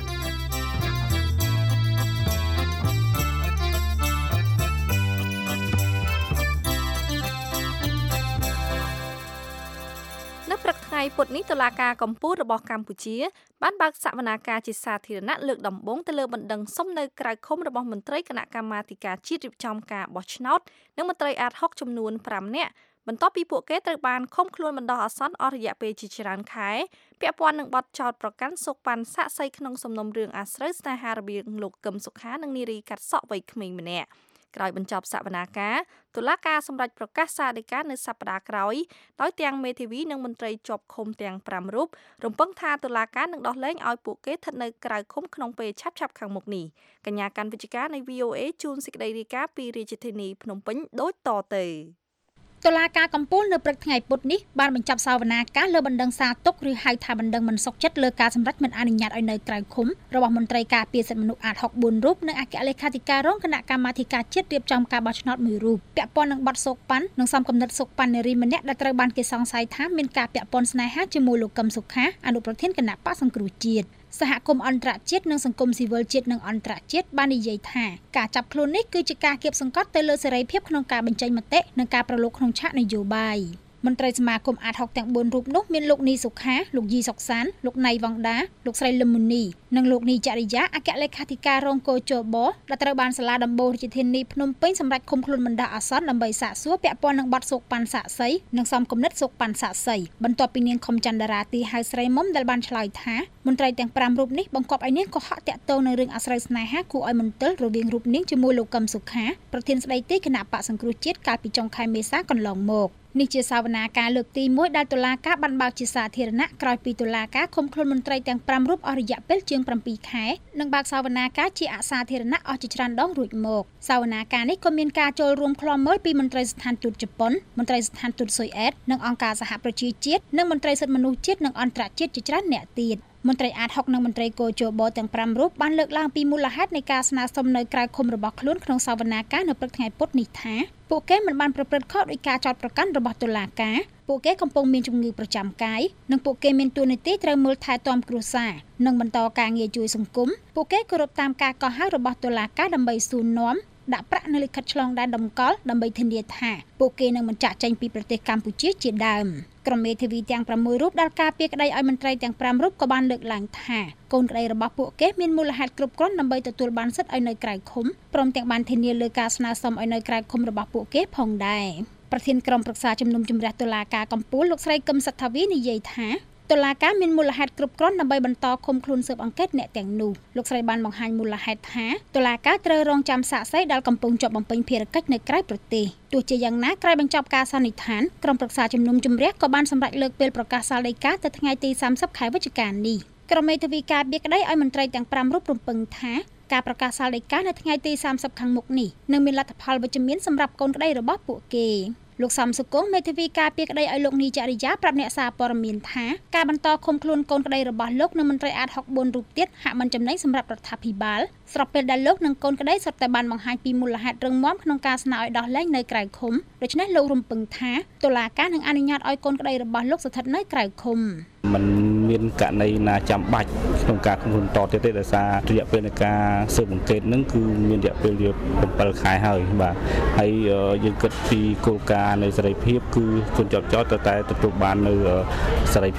នៅព្រឹកថ្ងៃពុធនេះតុលាការកំពូលរបស់កម្ពុជាបានបើកសវនាការជាសាធារណៈលើកដំបូងទៅលើបណ្ដឹងសុំនៅក្រៅឃុំរបស់មន្ត្រីគណៈកម្មាធិការជាតិរៀបចំការបោះឆ្នោតនិងមន្ត្រីអាត60ចំនួន5នាក់បន្ទាប់ពីពួកគេត្រូវបានឃុំខ្លួនបណ្ដោះអាសន្នអស់រយៈពេលជាច្រើនខែពាក់ព័ន្ធនឹងបទចោទប្រកាន់សុកប៉ាន់សាក់សីក្នុងសំណុំរឿងអាស្រូវស្នេហារវាងលោកកឹមសុខានិងនារីកាត់សក់វ័យក្មេងម្នាក់ក្រោយបញ្ចប់សវនាការតុលាការសម្រេចប្រកាសសាលដីកានៅសប្តាហ៍ក្រោយដោយទាំងមេធាវីនិងមន្ត្រីជាប់ឃុំទាំង5រូបរំពឹងថាតុលាការនឹងដោះលែងឲ្យពួកគេស្ថិតនៅក្រៅឃុំក្នុងពេលឆាប់ៗខាងមុខនេះកញ្ញាកាន់វិជ្ជការនៃ VOA ជូនសេចក្តីរាយការណ៍ពីរាជធានីភ្នំពេញដូចតទៅតុលាការកំពូលនៅព្រឹកថ្ងៃពុធនេះបានបញ្ចប់សវនាការលើបណ្ដឹងសារទុកឬហៅថាបណ្ដឹងមិនសុខចិត្តលើការសម្រេចមិនអនុញ្ញាតឲ្យនៅក្រៅឃុំរបស់មន្ត្រីការពារសិទ្ធិមនុស្សអាត64រូបនិងអគ្គលេខាធិការរងគណៈកម្មាធិការជាតិរៀបចំការបោះឆ្នោតមួយរូបពាក់ព័ន្ធនឹងបទសូកប៉ាន់និងសំគំនិតសូកប៉ាន់នារីម្នាក់ដែលត្រូវបានគេសង្ស័យថាមានការពាក់ព័ន្ធស្នេហាជាមួយលោកកឹមសុខាអនុប្រធានគណៈបកសង្គ្រោះជាតិសហគមន៍អន្តរជាតិនិងសង្គមស៊ីវិលជាតិនិងអន្តរជាតិបាននិយាយថាការចាប់ខ្លួននេះគឺជាការគៀបសង្កត់ទៅលើសេរីភាពក្នុងការបញ្ចេញមតិនិងការប្រឡូកក្នុងឆាកនយោបាយមន្ត្រីសមាគមអាត60ទាំង4រូបនោះមានលោកនីសុខាលោកយីសុកសានលោកណៃវងដាលោកស្រីលឹមមុនីនិងលោកនីចរិយាអគ្គលេខាធិការរងកោជបដែលត្រូវបានសាលាដំបូងរាជធានីភ្នំពេញសម្រាប់ឃុំខ្លួនបណ្ដោះអាសន្នដើម្បីសាកសួរពាក់ព័ន្ធនឹងបទសូកប៉ាន់សាក់សីនិងសំគំនិតសូកប៉ាន់សាក់សីបន្ទាប់ពីនាងខំច័ន្ទរាទីហៅស្រីមុំដែលបានឆ្លើយថាមន្ត្រីទាំង5រូបនេះបង្កប់ឲ្យនាងកុហកតាក់ទងនឹងរឿងអាស្រូវស្នេហាគួរឲ្យមន្ទិលរវាងរូបនាងជាមួយលោកកឹមសុខាប្រធានស្ដីទីគណៈបកសង្គ្រោះជាតិកាលពីចុងខែមេសាកន្លងមកនេះជាសវនាការលើកទី1ដែលតុលាការបានបើកជាសាធារណៈក្រោយពីតុលាការឃុំខ្លួនមន្ត្រីទាំង5រូបអស់រយៈពេលជាង7ខែនិងបើកសវនាការជាអសាធារណៈអស់ជាច្រើនដងរួចមកសវនាការនេះក៏មានការចូលរួមឃ្លាំមើលពីមន្ត្រីស្ថានទូតជប៉ុនមន្ត្រីស្ថានទូតស៊ុយអែតនិងអង្គការសហប្រជាជាតិនិងមន្ត្រីសិទ្ធិមនុស្សជាតិនិងអន្តរជាតិជាច្រើនអ្នកទៀតមន្ត្រីអាត60និងមន្ត្រីកោជបទាំង5រូបបានលើកឡើងពីមូលហេតុនៃការស្នើសុំនៅក្រៅឃុំរបស់ខ្លួនក្នុងសវនាការនៅព្រឹកថ្ងៃពុធនេះថាពួកគេមិនបានប្រព្រឹត្តខុសដោយការចោទប្រកាន់របស់តុលាការពួកគេកំពុងមានជំងឺប្រចាំកាយនិងពួកគេមានតួនាទីត្រូវមើលថែទាំគ្រួសារនិងបន្តការងារជួយសង្គមពួកគេគោរពតាមការកោះហៅរបស់តុលាការដើម្បីសួរនាំដាក់ប្រាក់នៅលិខិតឆ្លងដែនតម្កល់ដើម្បីធានាថាពួកគេនឹងមិនចាកចេញពីប្រទេសកម្ពុជាជាដើមក្រុមមេធាវីទាំង6រូបដែលការពារក្តីឲ្យមន្ត្រីទាំង5រូបក៏បានលើកឡើងថាកូនក្តីរបស់ពួកគេមានមូលហេតុគ្រប់គ្រាន់ដើម្បីទទួលបានសិទ្ធិឲ្យនៅក្រៅឃុំព្រមទាំងបានធានាលើការស្នើសុំឲ្យនៅក្រៅឃុំរបស់ពួកគេផងដែរប្រធានក្រុមប្រឹក្សាជំនុំជម្រះតុលាការកំពូលលោកស្រីកឹមសទ្ធាវីនិយាយថាតុលាការមានមូលហេតុគ្រប់គ្រាន់ដើម្បីបន្តឃុំខ្លួនស៊ើបអង្កេតអ្នកទាំងនោះលោកស្រីបានបង្ហាញមូលហេតុថាតុលាការត្រូវរងចាំសាក្សីដែលកំពុងជាប់បំពេញភារកិច្ចនៅក្រៅប្រទេសទោះជាយ៉ាងណាក្រោយបញ្ចប់ការសន្និដ្ឋានក្រុមប្រឹក្សាជំនុំជម្រះក៏បានសម្រេចលើកពេលប្រកាសសាលដីកាទៅថ្ងៃទី30ខែវិច្ឆិកានេះក្រុមមេធាវីការពារក្តីឲ្យមន្ត្រីទាំង5រូបរំពឹងថាការប្រកាសសាលដីកានៅថ្ងៃទី30ខាងមុខនេះនឹងមានលទ្ធផលវិជ្ជមានសម្រាប់កូនក្តីរបស់ពួកគេលោកសំសុគង្គមេធាវីការពារក្តីឲ្យលោកនីចរិយាប្រាប់អ្នកសារព័ត៌មានថាការបន្តឃុំខ្លួនកូនក្តីរបស់លោកនិងមន្ត្រីអាត64រូបទៀតហាក់មិនចំណេញសម្រាប់រដ្ឋាភិបាលស្របពេលដែលលោកនិងកូនក្តីសុទ្ធតែបានបង្ហាញពីមូលហេតុរឹងមាំក្នុងការស្នើឲ្យដោះលែងនៅក្រៅឃុំដូច្នេះលោករំពឹងថាតុលាការនឹងអនុញ្ញាតឲ្យកូនក្តីរបស់លោកស្ថិតនៅក្រៅឃុំมันមានករណីណាចាំបាច់ក្នុងការឃុំខ្លួនតទៀតទេដោយសាររយៈពេលនៃការស៊ើបអង្កេតហ្នឹងគឺមានរយៈពេល7ខែហើយបាទហើយយើងគិតពីគោលការណ៍នៃសេរីភាពគឺជនជាប់ចោទតែទទួលបាននៅសេរីភាព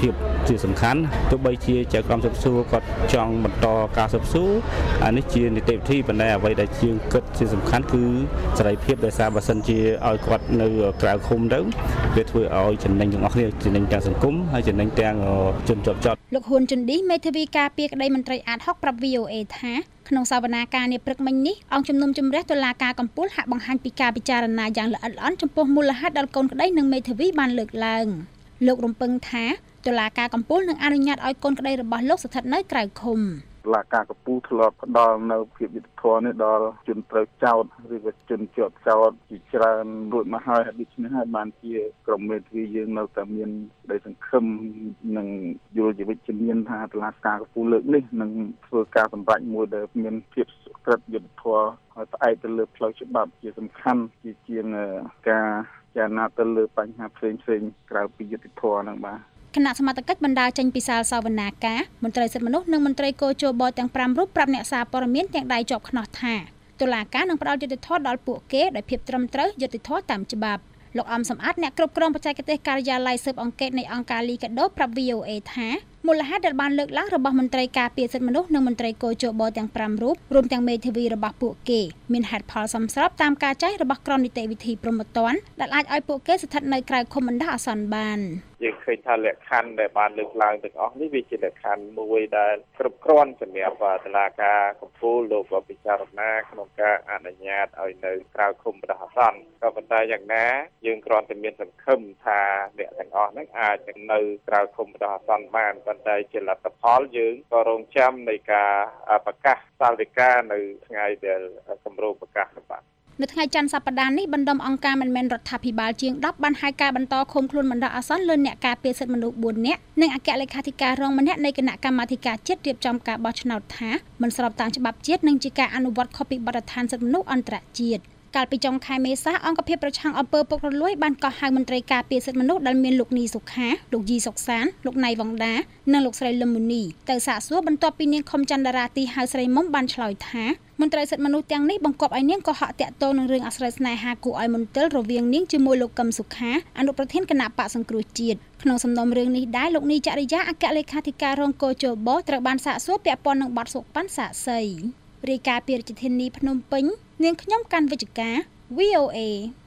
ជាសំខាន់ទោះបីជាចៅក្រមស៊ើបសួរគាត់ចង់បន្តការស៊ើបសួរអានេះជានីតិវិធីប៉ុន្តែអ្វីដែលជាងគិតជាសំខាន់គឺសេរីភាពដោយសារបើសិនជាឲ្យគាត់នៅក្រៅឃុំទៅវាធ្វើឲ្យចំណេញទាំងអស់គ្នាចំណេញទាំងសង្គមហើយចំណេញទាំងជនជាប់ចោទលោកហ៊ុនជុនឌីមេធាវីការពារក្តីមន្ត្រីអាត60ប្រាប់ VOA ថាក្នុងសវនាការនាព្រឹកមិញនេះអង្គជំនុំជម្រះតុលាការកំពូលហាក់បង្ហាញពីការពិចារណាយ៉ាងល្អិតល្អន់ចំពោះមូលហេតុដល់កូនក្តីនិងមេធាវីបានលើកឡើងលោករំពឹងថាតុលាការកំពូលនឹងអនុញ្ញាតឲ្យកូនក្តីរបស់លោកស្ថិតនៅក្រៅឃុំតុលាការកំពូលធ្លាប់ផ្ដល់នៅភាពយុត្តិធម៌នេះដល់ជនត្រូវចោទឬក៏ជនជាប់ចោទជាច្រើនរួចមកហើយដូច្នេះហើយបានជាក្រុមមេធាវីយើងនៅតែមានក្តីសង្ឃឹមនិងយល់ជាវិជ្ជមានថាតុលាការកំពូលលើកនេះនឹងធ្វើការសម្រេចមួយដែលមានភាពសុក្រិតយុត្តិធម៌ហើយផ្អែកទៅលើផ្លូវច្បាប់ជាសំខាន់ជាងការចារណាទៅលើបញ្ហាផ្សេងក្រៅពីយុត្តិធម៌ហ្នឹងបាទគណៈសមត្ថកិច្ចបណ្ដាចេញពីសាលសវនាការមន្ត្រីសិទ្ធិមនុស្សនិងមន្ត្រីគយជបទាំង5រូបប្រាប់អ្នកសារព័ត៌មានទាំងដៃជាប់ខ្នោះថាតុលាការនឹងផ្ដល់យុត្តិធម៌ដល់ពួកគេដោយភាពត្រឹមត្រូវយុត្តិធម៌តាមច្បាប់លោកអំសំអាតអ្នកគ្រប់គ្រងបច្ចេកទេសការិយាល័យស៊ើបអង្កេតនៃអង្គការលីកាដូប្រាប់ VOA ថាមូលហេតុដែលបានលើកឡើងរបស់មន្ត្រីការពារសិទ្ធិមនុស្សនិងមន្ត្រីគយជបទាំង5រូបរួមទាំងមេធាវីរបស់ពួកគេមានហេតុផលសមស្របតាមការចែងរបស់ក្រុមនីតិវិធីព្រហ្មទណ្ឌដែលអាចឲ្យពួកគេស្ថិតនៅក្រៅឃុំបណ្ដោះអាសន្នបានយើងឃើញថាលក្ខខណ្ឌដែលបានលើកឡើងទាំងអស់នេះវាជាលក្ខខណ្ឌមួយដែលគ្រប់គ្រាន់សម្រាប់តុលាការកំពូលលោកពិចារណាក្នុងការអនុញ្ញាតឲ្យនៅក្រៅឃុំបណ្ដោះអាសន្នក៏ប៉ុន្តែយ៉ាងណាយើងគ្រាន់តែមានសង្ឃឹមថាអ្នកទាំងអស់ហ្នឹងអាចនឹងនៅក្រៅឃុំបណ្ដោះអាសន្នបានប៉ុន្តែជាលទ្ធផលយើងក៏រងចាំនៃការប្រកាសសាលដីកានៅថ្ងៃដែលគម្រោងប្រកាសបាទនៅថ្ងៃច័ន្ទសប្តាហ៍នេះបណ្ដុំអង្គការមិនមែនរដ្ឋាភិបាលជាង10បានហៅការបន្តឃុំខ្លួនបណ្ដោះអាសន្នលើអ្នកការពារសិទ្ធិមនុស្ស4នាក់និងអគ្គលេខាធិការរងម្នាក់នៃគណៈកម្មាធិការជាតិរៀបចំការបោះឆ្នោតថាមិនស្របតាមច្បាប់ជាតិនិងជាការអនុវត្តខុសពីបទដ្ឋានសិទ្ធិមនុស្សអន្តរជាតិកាលពីចុងខែមេសាអង្គភាពប្រឆាំងអំពើពុករលួយបានកោះហៅមន្ត្រីការពារសិទ្ធិមនុស្សដែលមានលោកនីសុខាលោកយីសុកសានលោកណៃវងដានិងលោកស្រីលឹមមូនីទៅសាកសួរបន្ទាប់ពីនាងខំចន្ទរាទីហៅស្រីមុំបានឆ្លើយថាមន្ត្រីសិទ្ធិមនុស្សទាំងនេះបង្គាប់ឲ្យនាងកុហកតាក់ទងនឹងរឿងអាស្រ័យស្នេហាគួរឲ្យមន្ទិលរវាងនាងជាមួយលោកកឹមសុខាអនុប្រធានគណៈបកសង្គ្រោះជាតិក្នុងសំណុំរឿងនេះដែរលោកនីចរិយាអគ្គលេខាធិការរងកោជបត្រូវបានសាកសួរពាក់ព័ន្ធនឹងបទសុកប៉ាន់សាក់សីរាយការណ៍ពីរាជធានីភ្នំពេញនាងខ្ញុំកាន់វិជ្ជការ VOA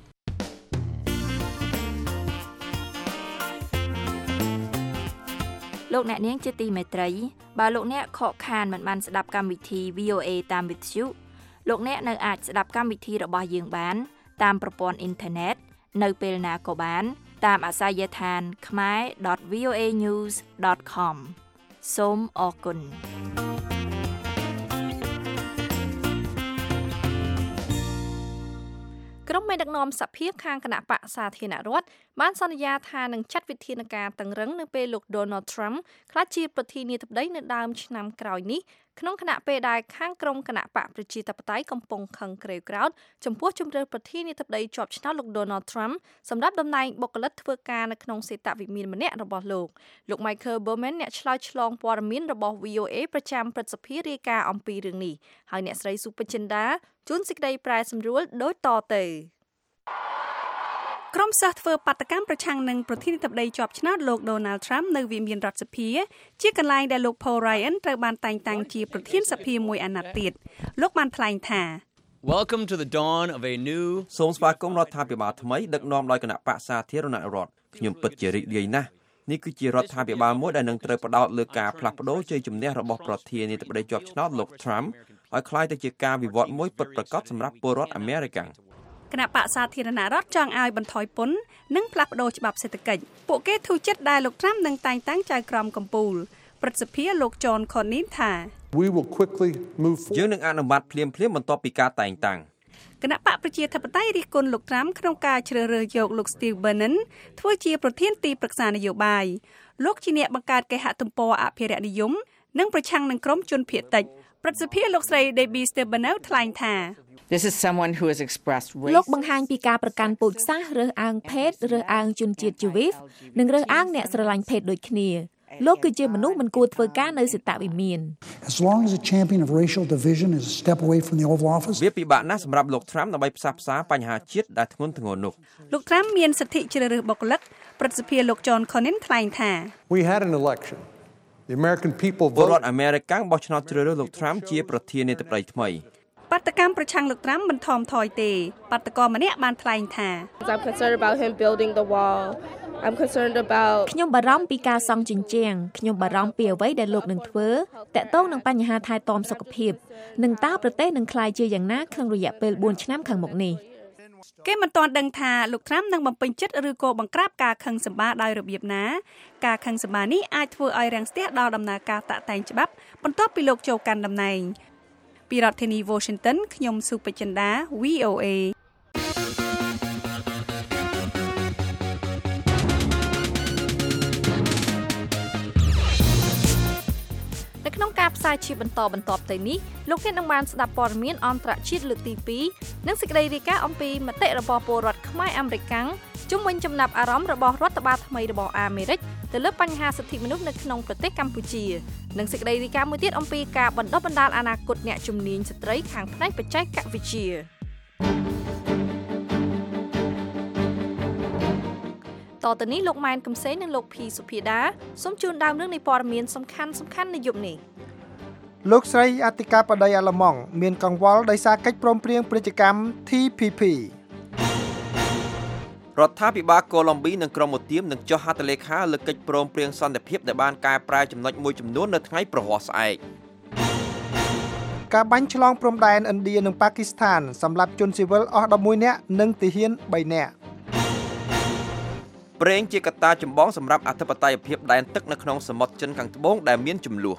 លោកអ្នកនាងជាទីមេត្រីបើលោកអ្នកខកខានមិនបានស្ដាប់កម្មវិធី VOA តាមវិទ្យុលោកអ្នកនៅអាចស្ដាប់កម្មវិធីរបស់យើងបានតាមប្រព័ន្ធអ៊ីនធឺណិតនៅពេលណាក៏បានតាមអាសយដ្ឋាន khmer.voanews.com សូមអរគុណក្រុមមេដឹកនាំសភាខាងគណៈបកសាធារណរដ្ឋបានសន្យាថានឹងចាត់វិធានការតឹងរ៉ឹងនៅពេលលោក Donald Trump ក្លាយជាប្រធានាធិបតីនៅដើមឆ្នាំក្រោយនេះក្នុងគណៈពេលដែលខាងក្រុមគណៈបកប្រជាធិបតេយ្យកំពុងខឹងក្រេវក្រោធចំពោះជំរឿនប្រធានាធិបតីជាប់ឆ្នោតលោក Donald Trump សម្រាប់តំណែងបុគ្គលិកធ្វើការនៅក្នុងសេតវិមានម្នាក់របស់លោក Michael Bowman អ្នកឆ្លើយឆ្លងព័ត៌មានរបស់ VOA ប្រចាំព្រឹទ្ធសភារាយការណ៍អំពីរឿងនេះហើយអ្នកស្រីសុពេជ្រចិន្តាជួនសេចក្តីប្រែសម្រួលដូចតទៅក្រុមសិស្សធ្វើបាតកម្មប្រឆាំងនឹងប្រធានាធិបតីជាប់ឆ្នោតលោក Donald Trump នៅវិមានរដ្ឋសភាជាកន្លែងដែលលោក Paul Ryan ត្រូវបានតែងតាំងជាប្រធានសភាមួយអាណត្តិទៀតលោកបានថ្លែងថា Welcome to the dawn of a new សូមស្វាគមន៍រដ្ឋាភិបាលថ្មីដឹកនាំដោយគណៈបកសាធារណរដ្ឋខ្ញុំពិតជារីករាយណាស់នេះគឺជារដ្ឋាភិបាលមួយដែលនឹងត្រូវផ្ដោតលើការផ្លាស់ប្ដូរជ័យជំនះរបស់ប្រធានាធិបតីជាប់ឆ្នោតលោក Trump ឲ្យក្លាយទៅជាការវិវត្តមួយពិតប្រាកដសម្រាប់ពលរដ្ឋអាមេរិកគណៈបកសាធារណរដ្ឋចង់ឲ្យបន្ថយពន្ធនិងផ្លាស់ប្ដូរច្បាប់សេដ្ឋកិច្ចពួកគេធូរចិត្តដែលលោក Trump នឹងតែងតាំងចៅក្រមកំពូលព្រឹទ្ធសភាលោក John Cornyn ថាយើងនឹងអនុម័តភ្លាមៗបន្ទាប់ពីការតែងតាំងគណៈបកប្រជាធិបតេយ្យរិះគន់លោក Trump ក្នុងការជ្រើសរើសយកលោក Steve Bannon ធ្វើជាប្រធានទីប្រឹក្សានយោបាយលោកជាអ្នកបង្កើតគេហទំព័រអភិរក្សនិយមនិងប្រឆាំងនឹងក្រុមជនភៀសតិចព្រឹទ្ធសភាលោកស្រី Debbie Stabenow ថ្លែងថា This is someone who has expressed race លោកបង្ហាញពីការប្រកាន់ពូជសាសន៍រើសអើងភេទរើសអើងជនជាតិជីវីសនិងរើសអើងអ្នកស្រឡាញ់ភេទដូចគ្នាលោកគឺជាមនុស្សមិនគួរធ្វើការនៅសេតវិមាន As long as a champion of racial division is a step away from the Oval Office វាពិបាកណាស់សម្រាប់លោក Trump ដើម្បីផ្សះផ្សាបញ្ហាជាតិដែលធ្ងន់ធ្ងរនោះលោក Trump មានសិទ្ធិជ្រើសរើសបុគ្គលិកព្រឹទ្ធសភាលោក John Cornyn ថ្លែងថា We had an election. The American people ពលរដ្ឋអាមេរិកបោះឆ្នោតជ្រើសរើសលោក Trump ជាប្រធានាធិបតីថ្មីបាតកម្មប្រឆាំងលោក Trump មិនថមថយទេបាតកម្មម្នាក់បានថ្លែងថា I'm concerned about him building the wall. I'm concerned about ខ្ញុំបារម្ភពីការសង់ជញ្ជាំងខ្ញុំបារម្ភពីអ្វីដែលលោកនឹងធ្វើតាក់ទងនឹងបញ្ហាថែទាំសុខភាពនិងតើប្រទេសនឹងក្លាយជាយ៉ាងណាក្នុងរយៈពេល4ឆ្នាំខាងមុខនេះគេមិនទាន់ដឹងថាលោក Trump នឹងបំពេញចិត្តឬក៏បង្ក្រាបការខឹងសម្បារដោយរបៀបណាការខឹងសម្បារនេះអាចធ្វើឲ្យរាំងស្ទះដល់ដំណើរការតាក់តែងច្បាប់បន្ទាប់ពីលោកចូលកាន់តំណែងពីរដ្ឋធានី Washington ខ្ញុំសុបចិន្តា VOA ក្នុងការផ្សាយជាបន្តទៅនេះលោកអ្នកនឹងបានស្ដាប់ព័ត៌មានអន្តរជាតិលើកទី2និងសេចក្តីរាយការណ៍អំពីមតិរបស់ពលរដ្ឋខ្មែរអាមេរិកជុំវិញចំណាប់អារម្មណ៍របស់រដ្ឋបាលថ្មីរបស់អាមេរិកទៅលើបញ្ហាសិទ្ធិមនុស្សនៅក្នុងប្រទេសកម្ពុជានិងសេចក្តីរាយការណ៍មួយទៀតអំពីការបណ្ដុះបណ្ដាលអនាគតអ្នកជំនាញស្ត្រីខាងផ្នែកបច្ចេកវិទ្យាតទៅនេះលោកម៉ែនកំសែងនិងលោកភីសុភាដាសូមជូនដើមរឿងនៃព័ត៌មានសំខាន់នៅយប់នេះលោកស្រីអធិការបតីអាល្លឺម៉ង់មានកង្វល់ដោយសារកិច្ចព្រមព្រៀងពាណិជ្ជកម្ម TPP រដ្ឋាភិបាលកូឡុំប៊ីនិងក្រុមឧទាមនឹងចុះហត្ថលេខាលើកិច្ចព្រមព្រៀងសន្តិភាពដែលបានកែប្រែចំណុចមួយចំនួននៅថ្ងៃប្រហ័សស្អែកការបាញ់ឆ្លងព្រំដែនឥណ្ឌានិងប៉ាគីស្ថានសម្រាប់ជនស៊ីវិលអស់11នាក់និងទាហាន3នាក់ប្រេងជាកត្តាចម្បងសម្រាប់អធិបតេយ្យភាពដែនទឹកនៅក្នុងសមុទ្រចិនខាងត្បូងដែលមានជម្លោះ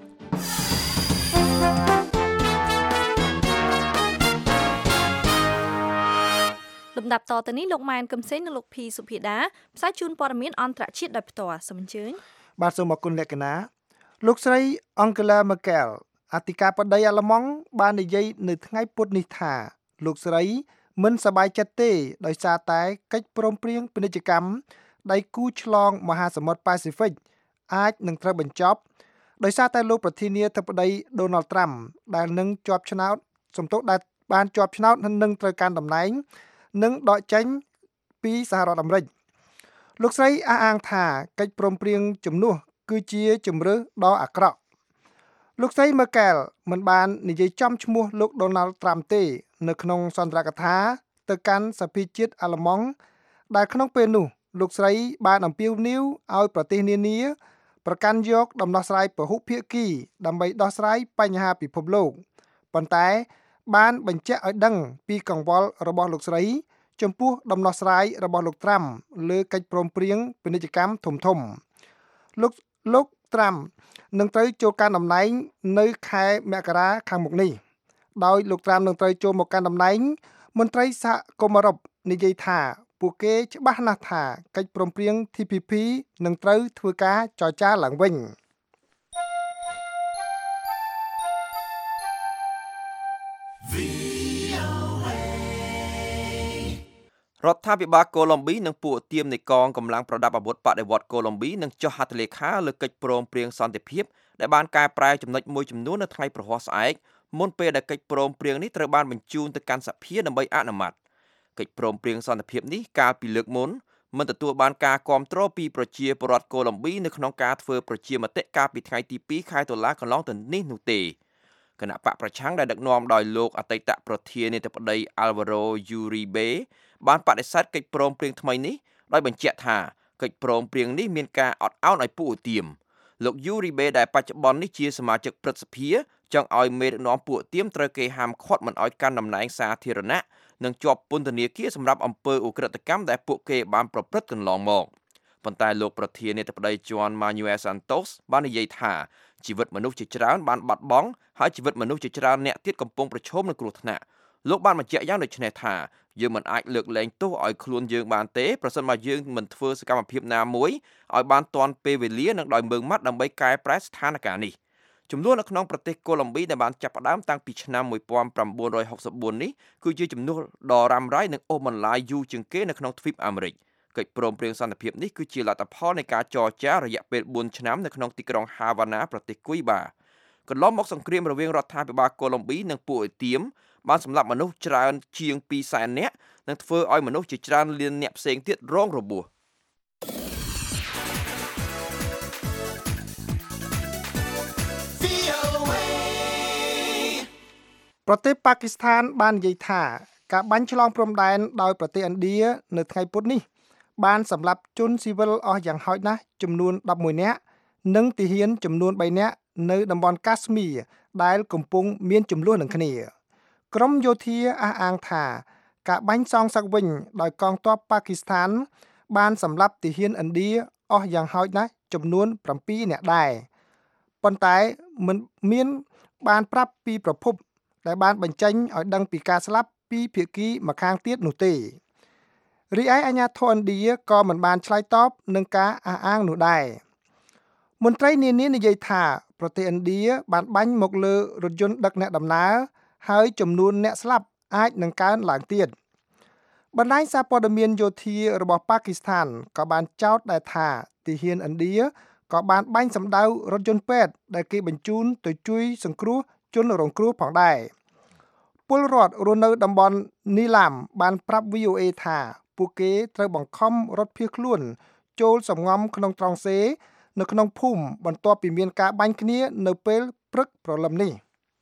លំដាប់តទៅនេះលោកម៉ែនកំសែងនិងលោកភីសុភាដាផ្សាយជូនព័ត៌មានអន្តរជាតិដោយផ្ទាល់សូមអញ្ជើញបាទសូមអរគុណលក្ខណាលោកស្រី Angela Merkel អធិការបតីអាល្លឺម៉ង់បាននិយាយនៅថ្ងៃពុធនេះថាលោកស្រីមិនសប្បាយចិត្តទេដោយសារតែកិច្ចព្រមព្រៀងពាណិជ្ជកម្មដៃគូឆ្លងមហាសមុទ្រប៉ាស៊ីហ្វិកអាចនឹងត្រូវបញ្ចប់ដោយសារតែលោកប្រធានាធិបតី Donald Trump ដែលនឹងជាប់ឆ្នោតសំទោសដែលបានជាប់ឆ្នោតនឹងត្រូវការតំណែងនិងដកចេញពីសហរដ្ឋអាមេរិកលោកស្រីអះអាងថាកិច្ចព្រមព្រៀងជំនួសគឺជាជំរើសដ៏អាក្រក់លោកស្រី Merkel មិនបាននិយាយចំឈ្មោះលោក Donald Trump ទេនៅក្នុងសន្ទរកថាទៅកាន់សភាជាតិអាល្លឺម៉ង់ដែលក្នុងពេលនោះលោកស្រីបានអំពាវនាវឲ្យប្រទេសនានាប្រកាន់យកដំណោះស្រាយពហុភាគីដើម្បីដោះស្រាយបញ្ហាពិភពលោកប៉ុន្តែបានបញ្ជាក់ឲ្យដឹងពីកង្វល់របស់លោកស្រីចំពោះដំណោះស្រាយរបស់លោក Trump លើកិច្ចព្រមព្រៀងពាណិជ្ជកម្មធំលោក Trump នឹងត្រូវចូលកាន់តំណែងនៅខែមករាខាងមុខនេះដោយលោក Trump នឹងត្រូវចូលមកកាន់តំណែងមន្ត្រីសហគមន៍អឺរ៉ុបនិយាយថាពួកគេច្បាស់ណាស់ថាកិច្ចព្រមព្រៀង TPP នឹងត្រូវធ្វើការចរចាឡើងវិញរដ្ឋាភិបាលកូឡុំប៊ីនិងពួកទាមនៃកងកម្លាំងប្រដាប់អាវុធបដិវត្តកូឡុំប៊ីនឹងចុះហត្ថលេខាលើកិច្ចព្រមព្រៀងសន្តិភាពដែលបានកែប្រែចំណុចមួយចំនួននៅថ្ងៃប្រហ័សស្អែកមុនពេលដែលកិច្ចព្រមព្រៀងនេះត្រូវបានបញ្ជូនទៅកាន់សភាដើម្បីអនុម័តកិច្ចព្រមព្រៀងសន្តិភាពនេះកាលពីលើកមុនមិនទទួលបានការគាំទ្រពីប្រជាពលរដ្ឋកូឡុំប៊ីនៅក្នុងការធ្វើប្រជាមតិកាលពីថ្ងៃទី2ខែតុលាកន្លងទៅនេះនោះទេគណៈបកប្រឆាំងដែលដឹកនាំដោយលោកអតីតប្រធានាធិបតី Alvaro Uribe បានបដិសេធកិច្ចព្រមព្រៀងថ្មីនេះដោយបញ្ជាក់ថាកិច្ចព្រមព្រៀងនេះមានការអត់ឱនឲ្យពួកឧទាមលោក Uribe ដែលបច្ចុប្បន្ននេះជាសមាជិកព្រឹទ្ធសភាចង់ឲ្យមេដឹកនាំពួកឧទាមត្រូវគេហាមឃាត់មិនឲ្យកាន់តំណែងសាធារណៈនិងជាប់ពន្ធនាគារសម្រាប់អំពើឧក្រិដ្ឋកម្មដែលពួកគេបានប្រព្រឹត្តកន្លងមកប៉ុន្តែលោកប្រធានាធិបតី Juan Manuel Santos បាននិយាយថាជីវិតមនុស្សជាច្រើនបានបាត់បង់ហើយជីវិតមនុស្សជាច្រើនអ្នកទៀតកំពុងប្រឈមនឹងគ្រោះថ្នាក់លោកបានបញ្ជាក់យ៉ាងដូចនេះថាយើងមិនអាចលើកលែងទោសឲ្យខ្លួនយើងបានទេប្រសិនបើយើងមិនធ្វើសកម្មភាពណាមួយឲ្យបានទាន់ពេលវេលានិងដោយមើងម៉ាត់ដើម្បីកែប្រែស្ថានភាពនេះចំនួននៅក្នុងប្រទេសកូឡុំប៊ីដែលបានចាប់ផ្ដើមតាំងពីឆ្នាំ1964នេះគឺជាចំនួនដ៏រ៉ាំរ៉ៃនិងអូសបន្លាយយូរជាងគេនៅក្នុងទ្វីបអាមេរិកកិច្ចព្រមព្រៀងសន្តិភាពនេះគឺជាលទ្ធផលនៃការចរចារយៈពេល4ឆ្នាំនៅក្នុងទីក្រុងហាវ៉ាណាប្រទេសគូបបាកន្លងមកសង្គ្រាមរវាងរដ្ឋាភិបាលកូឡុំប៊ីនិងពួកអ៊ីទៀមបានសម្លាប់មនុស្សច្រើនជាង 200,000 នាក់និងធ្វើឲ្យមនុស្សជាច្រើនលានអ្នកផ្សេងទៀតរងរបួសប្រទេសប៉ាគីស្ថានបាននិយាយថាការបាញ់ឆ្លងព្រំដែនដោយប្រទេសឥណ្ឌានៅថ្ងៃពុធនេះបានសម្លាប់ជនស៊ីវិលអស់យ៉ាងហោចណាស់ចំនួន11នាក់និងទាហានចំនួន3នាក់នៅតំបន់កាស្មៀរដែលកំពុងមានជម្លោះនឹងគ្នាក្រមយោធាអះអាងថាការបាញ់សងសឹកវិញដោយកងទ័ពប៉ាគីស្ថានបានសម្លាប់ទាហានឥណ្ឌាអស់យ៉ាងហោចណាស់ចំនួន7នាក់ដែរប៉ុន្តែមិនមានបានប្រាប់ពីប្រភពដែលបានបញ្ចេញឲ្យដឹងពីការស្លាប់ពីភាគីម្ខាងទៀតនោះទេរីឯអាជ្ញាធរឥណ្ឌាក៏មិនបានឆ្លើយតបនឹងការអះអាងនោះដែរមន្ត្រីនានានិយាយថាប្រទេសឥណ្ឌាបានបាញ់មកលើរថយន្តដឹកអ្នកដំណើរហើយចំនួនអ្នកស្លាប់អាចនឹងកើនឡើងទៀតបណ្ដាញសារព័ត៌មានយោធារបស់ប៉ាគីស្ថានក៏បានចោទដែរថាទាហានឥណ្ឌាក៏បានបាញ់សម្ដៅរថយន្តពេទ្យដែលគេបញ្ជូនទៅជួយសង្គ្រោះជនរងគ្រោះផងដែរពលរដ្ឋរស់នៅតំបន់នីឡាមបានប្រាប់ VOA ថាពួកគេត្រូវបង្ខំរថភៀសខ្លួនចូលសម្ងំក្នុងត្រង់សេនៅក្នុងភូមិបន្ទាប់ពីមានការបាញ់គ្នានៅពេលព្រឹកព្រលឹមនេះ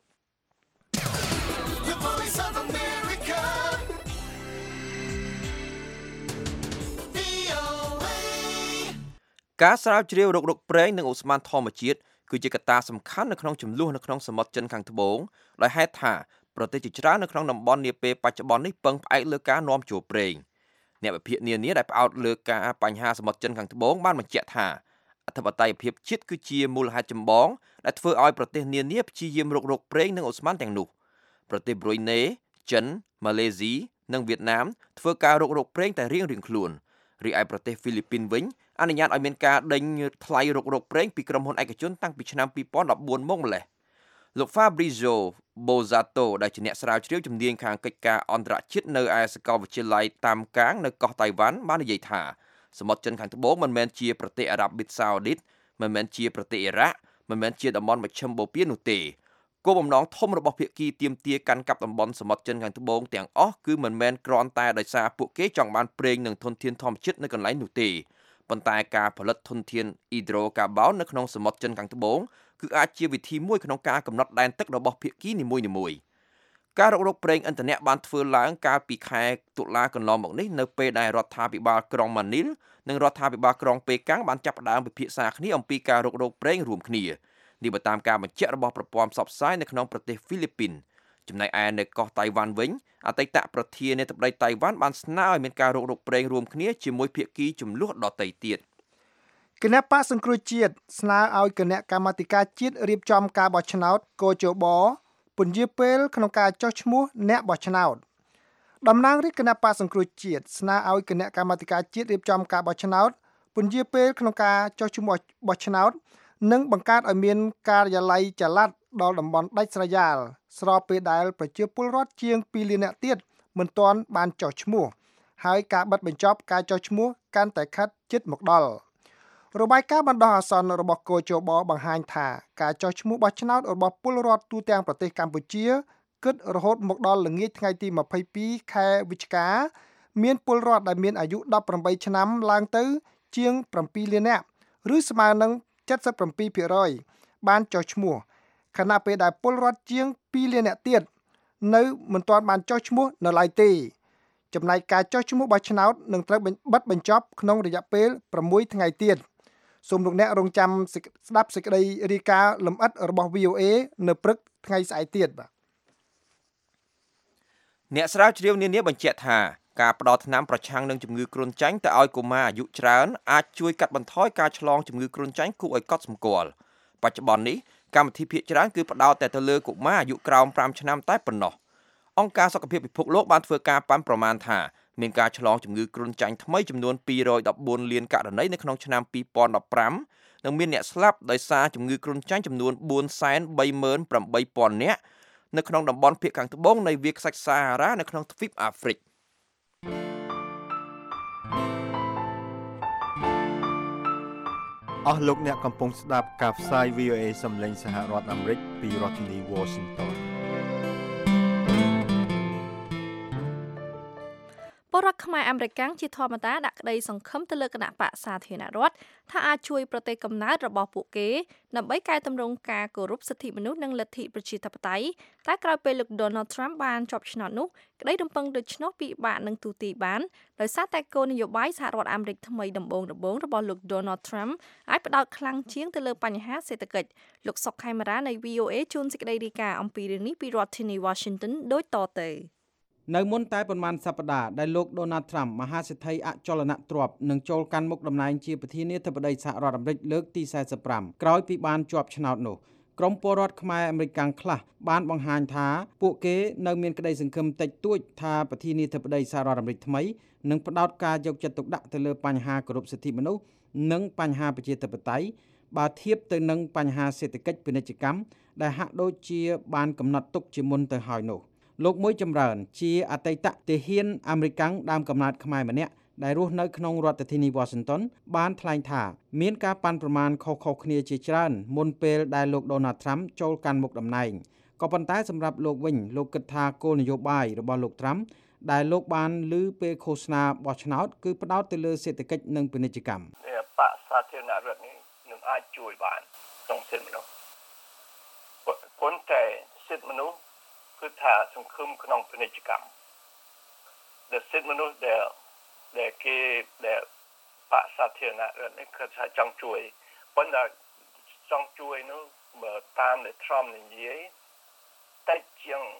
ការស្រាវជ្រាវរោគប្រេងនិងឧស្ម័នធម្មជាតិគឺជាកត្តាសំខាន់នៅក្នុងចំនួននៅក្នុងសមុទ្រចិនខាងត្បូងដោយហេតុថាប្រទេសជាច្រើននៅក្នុងតំបន់នាពេលបច្ចុប្បន្ននេះពឹងផ្អែកលើការនាំចូលប្រេងអ្នកវិភាគនានាដែលផ្អោតលើការបញ្ហាសមុទ្រចិនខាងត្បូងបានបញ្ជាក់ថាអធិបតេយ្យភាពជាតិគឺជាមូលហេតុចម្បងដែលធ្វើឲ្យប្រទេសនានាព្យាយាមរកប្រេងនិងឧស្ម័នទាំងនោះប្រទេសប្រ៊ុយណេចិនម៉ាឡេស៊ីនិងវៀតណាមធ្វើការរកប្រេងតែរៀងៗខ្លួនរីឯប្រទេសហ្វីលីពីនវិញអនុញ្ញាតឲ្យមានការដេញថ្លៃរកប្រេងពីក្រុមហ៊ុនឯកជនតាំងពីឆ្នាំ2014មកម្លេះលោក Fabrizio Bozzato ដែលជាអ្នកស្រាវជ្រាវជំនាញខាងកិច្ចការអន្តរជាតិនៅឯសាកលវិទ្យាល័យតាមកាងនៅកោះតៃវ៉ាន់បាននិយាយថាសមុទ្រចិនខាងត្បូងមិនមែនជាប្រទេសអារ៉ាប៊ីតសាអូឌីតមិនមែនជាប្រទេសអ៊ីរ៉ាក់មិនមែនជាតំបន់មជ្ឈិមបូព៌ានោះទេគោលបំណងធំរបស់ភាគីទាមទារកាន់កាប់តំបន់សមុទ្រចិនខាងត្បូងទាំងអស់គឺមិនមែនគ្រាន់តែដោយសារពួកគេចង់បានប្រេងនិងធនធានធម្មជាតិនៅកន្លែងនោះទេប៉ុន្តែការផលិតធនធានអ៊ីដ្រូកាបូននៅក្នុងសមុទ្រចិនខាងត្បូងគឺអាចជាវិធីមួយក្នុងការកំណត់ដែនទឹករបស់ភាគីនីមួយៗការរកប្រេងឥន្ធនៈបានធ្វើឡើងកាលពីខែតុលាកន្លងមកនេះនៅពេលដែលរដ្ឋាភិបាលក្រុងម៉ានីលនិងរដ្ឋាភិបាលក្រុងប៉េកាំងបានចាប់ផ្ដើមពិភាក្សាគ្នាអំពីការរកប្រេងរួមគ្នានេះបើតាមការបញ្ជាក់របស់ប្រព័ន្ធផ្សព្វផ្សាយនៅក្នុងប្រទេសហ្វីលីពីនចំណែកឯនៅកោះតៃវ៉ាន់វិញអតីតប្រធានាធិបតីតៃវ៉ាន់បានស្នើឲ្យមានការរកប្រេងរួមគ្នាជាមួយភាគីចំនួនដទៃទៀតគណៈបកសង្គ្រោះជាតិស្នើឲ្យគណៈកម្មាធិការជាតិរៀបចំការបោះឆ្នោតកោជបពន្យាពេលក្នុងការចុះឈ្មោះអ្នកបោះឆ្នោតតំណាងរាជគណៈបកសង្គ្រោះជាតិស្នើឲ្យគណៈកម្មាធិការជាតិរៀបចំការបោះឆ្នោតពន្យាពេលក្នុងការចុះឈ្មោះបោះឆ្នោតនិងបង្កើតឲ្យមានការិយាល័យចល័តដល់តំបន់ដាច់ស្រយាលស្របពេលដែលប្រជាពលរដ្ឋជាង2លាននាក់ទៀតមិនទាន់បានចុះឈ្មោះហើយការបិទបញ្ចប់ការចុះឈ្មោះកាន់តែខិតជិតមកដល់របាយការណ៍បណ្ដោះអាសន្នរបស់កោជបបង្ហាញថាការចុះឈ្មោះបោះឆ្នោតរបស់ពលរដ្ឋទូទាំងប្រទេសកម្ពុជាគិតរហូតមកដល់ល្ងាចថ្ងៃទី22ខែវិច្ឆិកាមានពលរដ្ឋដែលមានអាយុ18ឆ្នាំឡើងទៅជាង7លាននាក់ឬស្មើនឹង 77% បានចុះឈ្មោះខណៈពេលដែលពលរដ្ឋជាង2លាននាក់ទៀតនៅមិនទាន់បានចុះឈ្មោះនៅឡើយទេចំណែកការចុះឈ្មោះបោះឆ្នោតនឹងត្រូវបិទបញ្ចប់ក្នុងរយៈពេល6ថ្ងៃទៀតសូមលោកអ្នករងចាំស្ដាប់សេចក្តីរាយការណ៍លម្អិតរបស់ VOA នៅព្រឹកថ្ងៃស្អែកទៀតបាទអ្នកស្រាវជ្រាវនានាបញ្ជាក់ថាការផ្ដល់ថ្នាំប្រឆាំងនឹងជំងឺគ្រុនចាញ់ទៅឲ្យកុមារអាយុច្រើនអាចជួយកាត់បន្ថយការឆ្លងជំងឺគ្រុនចាញ់គួរឲ្យកត់សម្គាល់បច្ចុប្បន្ននេះកម្មវិធីភាគច្រើនគឺផ្ដោតតែទៅលើកុមារអាយុក្រោម5ឆ្នាំតែប៉ុណ្ណោះអង្គការសុខភាពពិភពលោកបានធ្វើការប៉ាន់ប្រមាណថាមានការឆ្លងជំងឺគ្រុនចាញ់ថ្មីចំនួន214លានករណីនៅក្នុងឆ្នាំ2015និងមានអ្នកស្លាប់ដោយសារជំងឺគ្រុនចាញ់ចំនួន438,000 នាក់នៅក្នុងតំបន់ភាគខាងត្បូងនៃវាលខ្សាច់សាហារ៉ានៅក្នុងទ្វីបអាហ្វ្រិកអស់លោកអ្នកកំពុងស្ដាប់ការផ្សាយ VOA សំឡេងសហរដ្ឋអាមេរិកពីរដ្ឋធានី Washington ពលរដ្ឋខ្មែរអាមេរិកាំងជាធម្មតាដាក់ក្តីសង្ឃឹមទៅលើគណៈបកសាធារណរដ្ឋថាអាចជួយប្រទេសកំណើតរបស់ពួកគេដើម្បីកែតម្រង់ការគោរពសិទ្ធិមនុស្សនិងលទ្ធិប្រជាធិបតេយ្យតែក្រោយពេលលោក Donald Trump បានជាប់ឆ្នោតនោះក្តីរំពឹងដូច្នោះពិបាកនឹងទូទីបានដោយសារតែគោលនយោបាយសហរដ្ឋអាមេរិកថ្មីដំបូងរបស់លោក Donald Trump អាចផ្ដោតខ្លាំងជាងទៅលើបញ្ហាសេដ្ឋកិច្ចលោកសុកខេមរានៃ VOA ជួនសេចក្តីរាយការណ៍អំពីរឿងនេះពីរដ្ឋធានី Washington ដូចតទៅនៅមុនតែប្រមាណសប្តាហ៍ដែលលោក Donald Trump មហាសេដ្ឋីអចលនទ្រព្យនឹងចូលកាន់មុខតំណែងជាប្រធានាធិបតីសហរដ្ឋអាមេរិកលើកទី45ក្រោយពីបានជាប់ឆ្នោតនោះក្រុមពលរដ្ឋខ្មែរអាមេរិកខ្លះបានបង្ហាញថាពួកគេនៅមានក្តីសង្ឃឹមតិចតួចថាប្រធានាធិបតីសហរដ្ឋអាមេរិកថ្មីនឹងផ្ដោតការយកចិត្តទុកដាក់ទៅលើបញ្ហាគោរពសិទ្ធិមនុស្សនិងបញ្ហាប្រជាធិបតេយ្យបើធៀបទៅនឹងបញ្ហាសេដ្ឋកិច្ចពាណិជ្ជកម្មដែលហាក់ដូចជាបានកំណត់ទុកជាមុនទៅហើយនោះលោកមួយចម្រើនជាអតីតទាហានអាមេរិកដើមកំណើតខ្មែរម្នាក់ដែលរស់នៅក្នុងរដ្ឋធានី Washington បានថ្លែងថាមានការប៉ាន់ប្រមាណខុសៗគ្នាជាច្រើនមុនពេលដែលលោក Donald Trump ចូលកាន់មុខតំណែងក៏ប៉ុន្តែសម្រាប់លោកវិញលោកគិតថាគោលនយោបាយរបស់លោក Trump ដែលលោកបានលើពេលឃោសនាបោះឆ្នោតគឺផ្ដោតទៅលើសេដ្ឋកិច្ចនិងពាណិជ្ជកម្មបកសាធារណរដ្ឋនេះនឹងអាចជួយបានក្នុងសិទ្ធិមនុស្សប៉ុន្តែសិទ្ធិមនុស្សគឺថាសង្គមក្នុងពាណិជ្ជកម្មដែលសិទ្ធិមនុស្សដែលគេដែលបកសាធារណរដ្ឋនេះគឺថាចង់ជួយប៉ុន្តែចង់ជួយនោះបើតាមដែល Trump និយាយតែជាង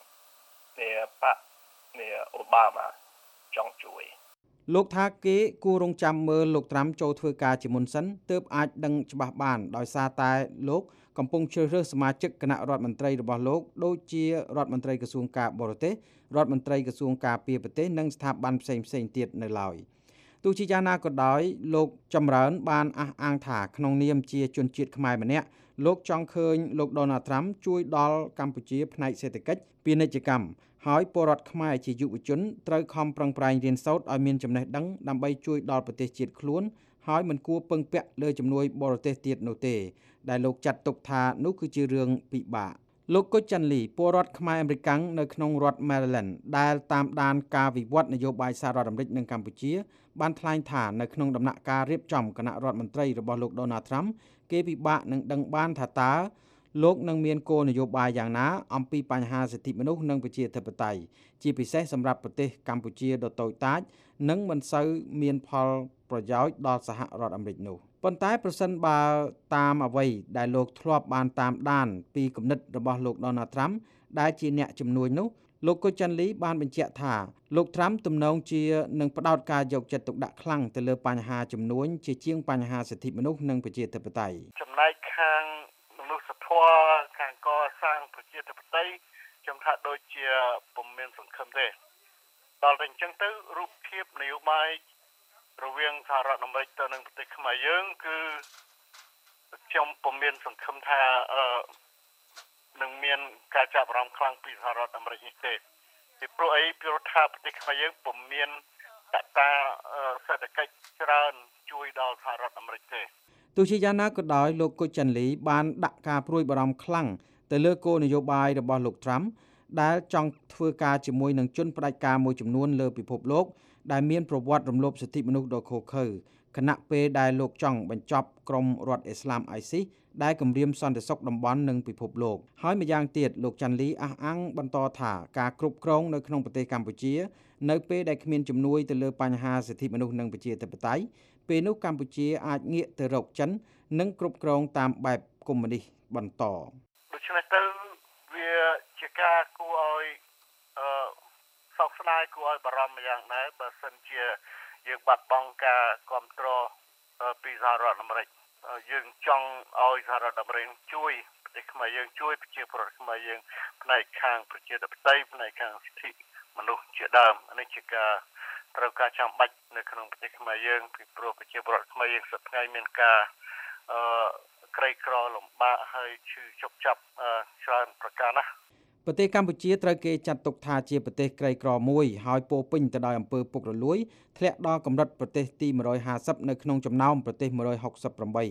នេះអូបាម៉ាចង់ជួយលោកថាគេគួររងចាំមើលលោក Trump ចូលធ្វើការជាមុនសិនទើបអាចដឹងច្បាស់បានដោយសារតែលោកកំពុងជ្រើសរើសសមាជិកគណៈរដ្ឋមន្ត្រីរបស់លោកដូចជារដ្ឋមន្ត្រីក្រសួងការបរទេសរដ្ឋមន្ត្រីក្រសួងការពារប្រទេសនិងស្ថាប័នផ្សេងៗទៀតនៅឡើយទោះជាយ៉ាងណាក៏ដោយលោកចម្រើនបានអះអាងថាក្នុងនាមជាជនជាតិខ្មែរម្នាក់លោកចង់ឃើញលោក Donald Trump ជួយដល់កម្ពុជាផ្នែកសេដ្ឋកិច្ចពាណិជ្ជកម្មហើយពលរដ្ឋខ្មែរជាយុវជនត្រូវខំប្រឹងប្រែងរៀនសូត្រឲ្យមានចំណេះដឹងដើម្បីជួយដល់ប្រទេសជាតិខ្លួនហើយមិនគួរពឹងពាក់លើជំនួយបរទេសទៀតនោះទេដែលលោកចាត់ទុកថានោះគឺជារឿងពិបាកលោកគុជច័ន្ទលីពលរដ្ឋខ្មែរអាមេរិកនៅក្នុងរដ្ឋ Maryland ដែលតាមដានការវិវត្តនយោបាយសហរដ្ឋអាមេរិកនិងកម្ពុជាបានថ្លែងថានៅក្នុងដំណាក់កាលរៀបចំគណៈរដ្ឋមន្ត្រីរបស់លោក Donald Trump គេពិបាកនឹងដឹងបានថាតើលោកនឹងមានគោលនយោបាយយ៉ាងណាអំពីបញ្ហាសិទ្ធិមនុស្សនិងប្រជាធិបតេយ្យជាពិសេសសម្រាប់ប្រទេសកម្ពុជាដ៏តូចតាចនិងមិនសូវមានផលប្រយោជន៍ដល់សហរដ្ឋអាមេរិកនោះប៉ុន្តែប្រសិនបើតាមអ្វីដែលលោកធ្លាប់បានតាមដានពីគំនិតរបស់លោក Donald Trump ដែលជាអ្នកជំនួយនោះលោកគុជច័ន្ទលីបានបញ្ជាក់ថាលោក Trump ទំនងជានឹងផ្ដោតការយកចិត្តទុកដាក់ខ្លាំងទៅលើបញ្ហាជំនួញជាជាងបញ្ហាសិទ្ធិមនុស្សនិងប្រជាធិបតេយ្យចំណែកខាងមនុស្សធម៌ខាងកសាងប្រជាធិបតេយ្យខ្ញុំថាដូចជាពុំមានសង្ឃឹមទេដល់តែអញ្ចឹងទៅរូបភាពនយោបាយរវាងសហរដ្ឋអាមេរិកទៅនឹងប្រទេសខ្មែរយើងគឺខ្ញុំពុំមានសង្ឃឹមថានឹងមានការចាប់អារម្មណ៍ខ្លាំងពីសហរដ្ឋអាមេរិកនេះទេពីព្រោះអីព្រោះថាប្រទេសខ្មែរយើងពុំមានកត្តាសេដ្ឋកិច្ចច្រើនជួយដល់សហរដ្ឋអាមេរិកទេទោះជាយ៉ាងណាក៏ដោយលោកគុជច័ន្ទលីបានដាក់ការព្រួយបារម្ភខ្លាំងទៅលើគោលនយោបាយរបស់លោក Trump ដែលចង់ធ្វើការជាមួយនឹងជនផ្ដាច់ការមួយចំនួនលើពិភពលោកដែលមានប្រវត្តិរំលោភសិទ្ធិមនុស្សដ៏ឃោរឃៅខណៈពេលដែលលោកចង់បញ្ចប់ក្រុមរដ្ឋអ៊ីស្លាម ISIS ដែលគំរាមសន្តិសុខតំបន់និងពិភពលោកហើយម្យ៉ាងទៀតលោកច័ន្ទលីអះអាងបន្តថាការគ្រប់គ្រងនៅក្នុងប្រទេសកម្ពុជានៅពេលដែលគ្មានជំនួយទៅលើបញ្ហាសិទ្ធិមនុស្សនិងប្រជាធិបតេយ្យពេលនោះកម្ពុជាអាចងាកទៅរកចិននិងគ្រប់គ្រងតាមបែបកុម្មុយនីសបន្តដូច្នេះទៅវាជាការគួរឲ្យសោកស្ដាយគួរឲ្យបារម្ភយ៉ាងដែរបើសិនជាយើងបាត់បង់ការគ្រប់គ្រងពីសហរដ្ឋអាមេរិកយើងចង់ឲ្យសហរដ្ឋអាមេរិកជួយប្រទេសខ្មែរយើងជួយប្រជាពលរដ្ឋខ្មែរយើងផ្នែកខាងប្រជាធិបតេយ្យផ្នែកខាងសិទ្ធិមនុស្សជាដើមនេះជាការត្រូវការចាំបាច់នៅក្នុងប្រទេសខ្មែរយើងពីព្រោះប្រជាពលរដ្ឋខ្មែរយើងសប្តាហ៍មានការក្រីក្រលំបាកហើយឈឺជប់ចាប់ច្រើនប្រការណាស់ប្រទេសកម្ពុជាត្រូវគេចាត់ទុកថាជាប្រទេសក្រីក្រមួយហើយពោពេញទៅដោយអំពើពុករលួយធ្លាក់ដល់កម្រិតប្រទេសទី150នៅក្នុងចំណោមប្រទេស168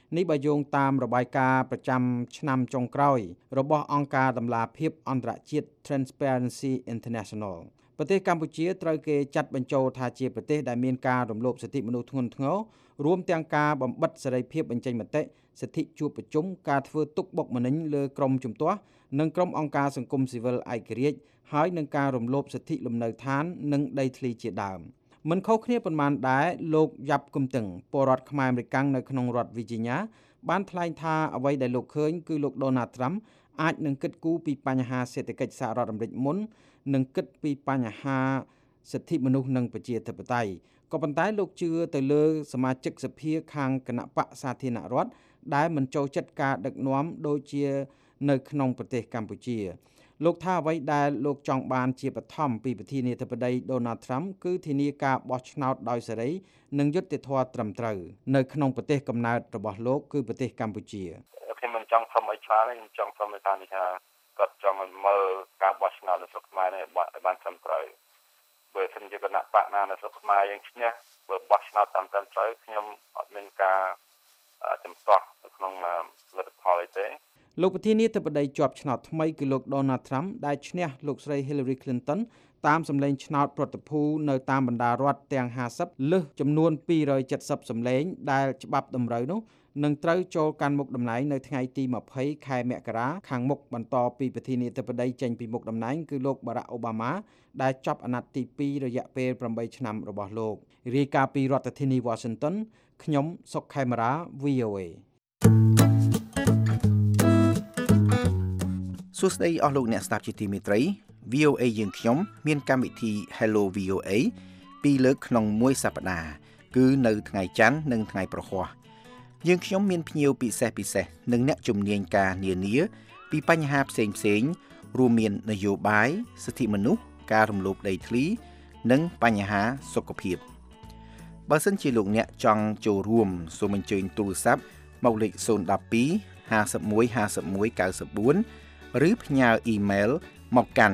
នេះបើយោងតាមរបាយការណ៍ប្រចាំឆ្នាំចុងក្រោយរបស់អង្គការតម្លាភាពអន្តរជាតិ Transparency International ប្រទេសកម្ពុជាត្រូវគេចាត់បញ្ចូលថាជាប្រទេសដែលមានការរំលោភសិទ្ធិមនុស្សធ្ងន់ធ្ងររួមទាំងការបំបិទសេរីភាពបញ្ចេញមតិសិទ្ធិជួបប្រជុំការធ្វើទុកបុកម្នេញលើក្រុមជំទាស់និងក្រុមអង្គការសង្គមស៊ីវិលឯករាជ្យហើយនឹងការរំលោភសិទ្ធិលំនៅឋាននិងដីធ្លីជាដើមមិនខុសគ្នាប៉ុន្មានដែរលោកយ៉ាប់គំតឹងពលរដ្ឋខ្មែរអាមេរិកនៅក្នុងរដ្ឋ Virginia បានថ្លែងថាអ្វីដែលលោកឃើញគឺលោក Donald Trump អាចនឹងគិតគូរពីបញ្ហាសេដ្ឋកិច្ចសហរដ្ឋអាមេរិកមុននិងគិតពីបញ្ហាសិទ្ធិមនុស្សនិងប្រជាធិបតេយ្យក៏ប៉ុន្តែលោកជឿទៅលើសមាជិកសភាខាងគណៈបកសាធារណរដ្ឋដែលមិនចូលចិត្តការដឹកនាំដូចជានៅក្នុងប្រទេសកម្ពុជាលោកថាអ្វីដែលលោកចង់បានជាបឋមពីប្រធានាធិបតី Donald Trump គឺធានាការបោះឆ្នោតដោយសេរីនិងយុត្តិធម៌ត្រឹមត្រូវនៅក្នុងប្រទេសកំណើតរបស់លោកគឺប្រទេសកម្ពុជាខ្ញុំមិនចង់សុំឲ្យឆ្លើយខ្ញុំចង់សុំឲ្យថាគាត់ចង់មើលការបោះឆ្នោតនៅស្រុកខ្មែរនេះឲ្យបានត្រឹមត្រូវបើសិនជាគណៈបកណានៅស្រុកខ្មែរយើងឈ្នះបើបោះឆ្នោតតាមត្រឹមត្រូវខ្ញុំអត់មានការចំទាស់នៅក្នុងលទ្ធផលទេលោកប្រធានាធិបតីជាប់ឆ្នោតថ្មីគឺលោក Donald Trump ដែលឈ្នះលោកស្រី Hillary Clinton តាមសម្លេងឆ្នោតប្រតិភូនៅតាមបណ្ដារដ្ឋទាំង50លើសចំនួន270សម្លេងដែលច្បាប់តម្រូវនោះនឹងត្រូវចូលកាន់មុខតំណែងនៅថ្ងៃទី20ខែមករាខាងមុខបន្តពីប្រធានាធិបតីចេញពីមុខតំណែងគឺលោក Barack Obama ដែលចប់អាណត្តិទី2រយៈពេល8ឆ្នាំរបស់លោករាយការណ៍ពីរដ្ឋធានី Washington ខ្ញុំសុកខេមរា VOA សួស្តីអស់លោកអ្នកស្ដាប់ជាទីមេត្រី VOA យើងខ្ញុំមានកម្មវិធី Hello VOA 2លើកក្នុងមួយសប្តាហ៍គឺនៅថ្ងៃច័ន្ទនិងថ្ងៃប្រហ័សយើងខ្ញុំមានភ្ញៀវពិសេសនិងអ្នកជំនាញការនានាពីបញ្ហាផ្សេងរួមមាននយោបាយសិទ្ធិមនុស្សការរំលោភដីធ្លីនិងបញ្ហាសុខភាពបើសិនជាលោកអ្នកចង់ចូលរួមសូមអញ្ជើញទូរស័ព្ទមកលេខ012 51 51 94ឬផ្ញើអ៊ីមែលមកកាន់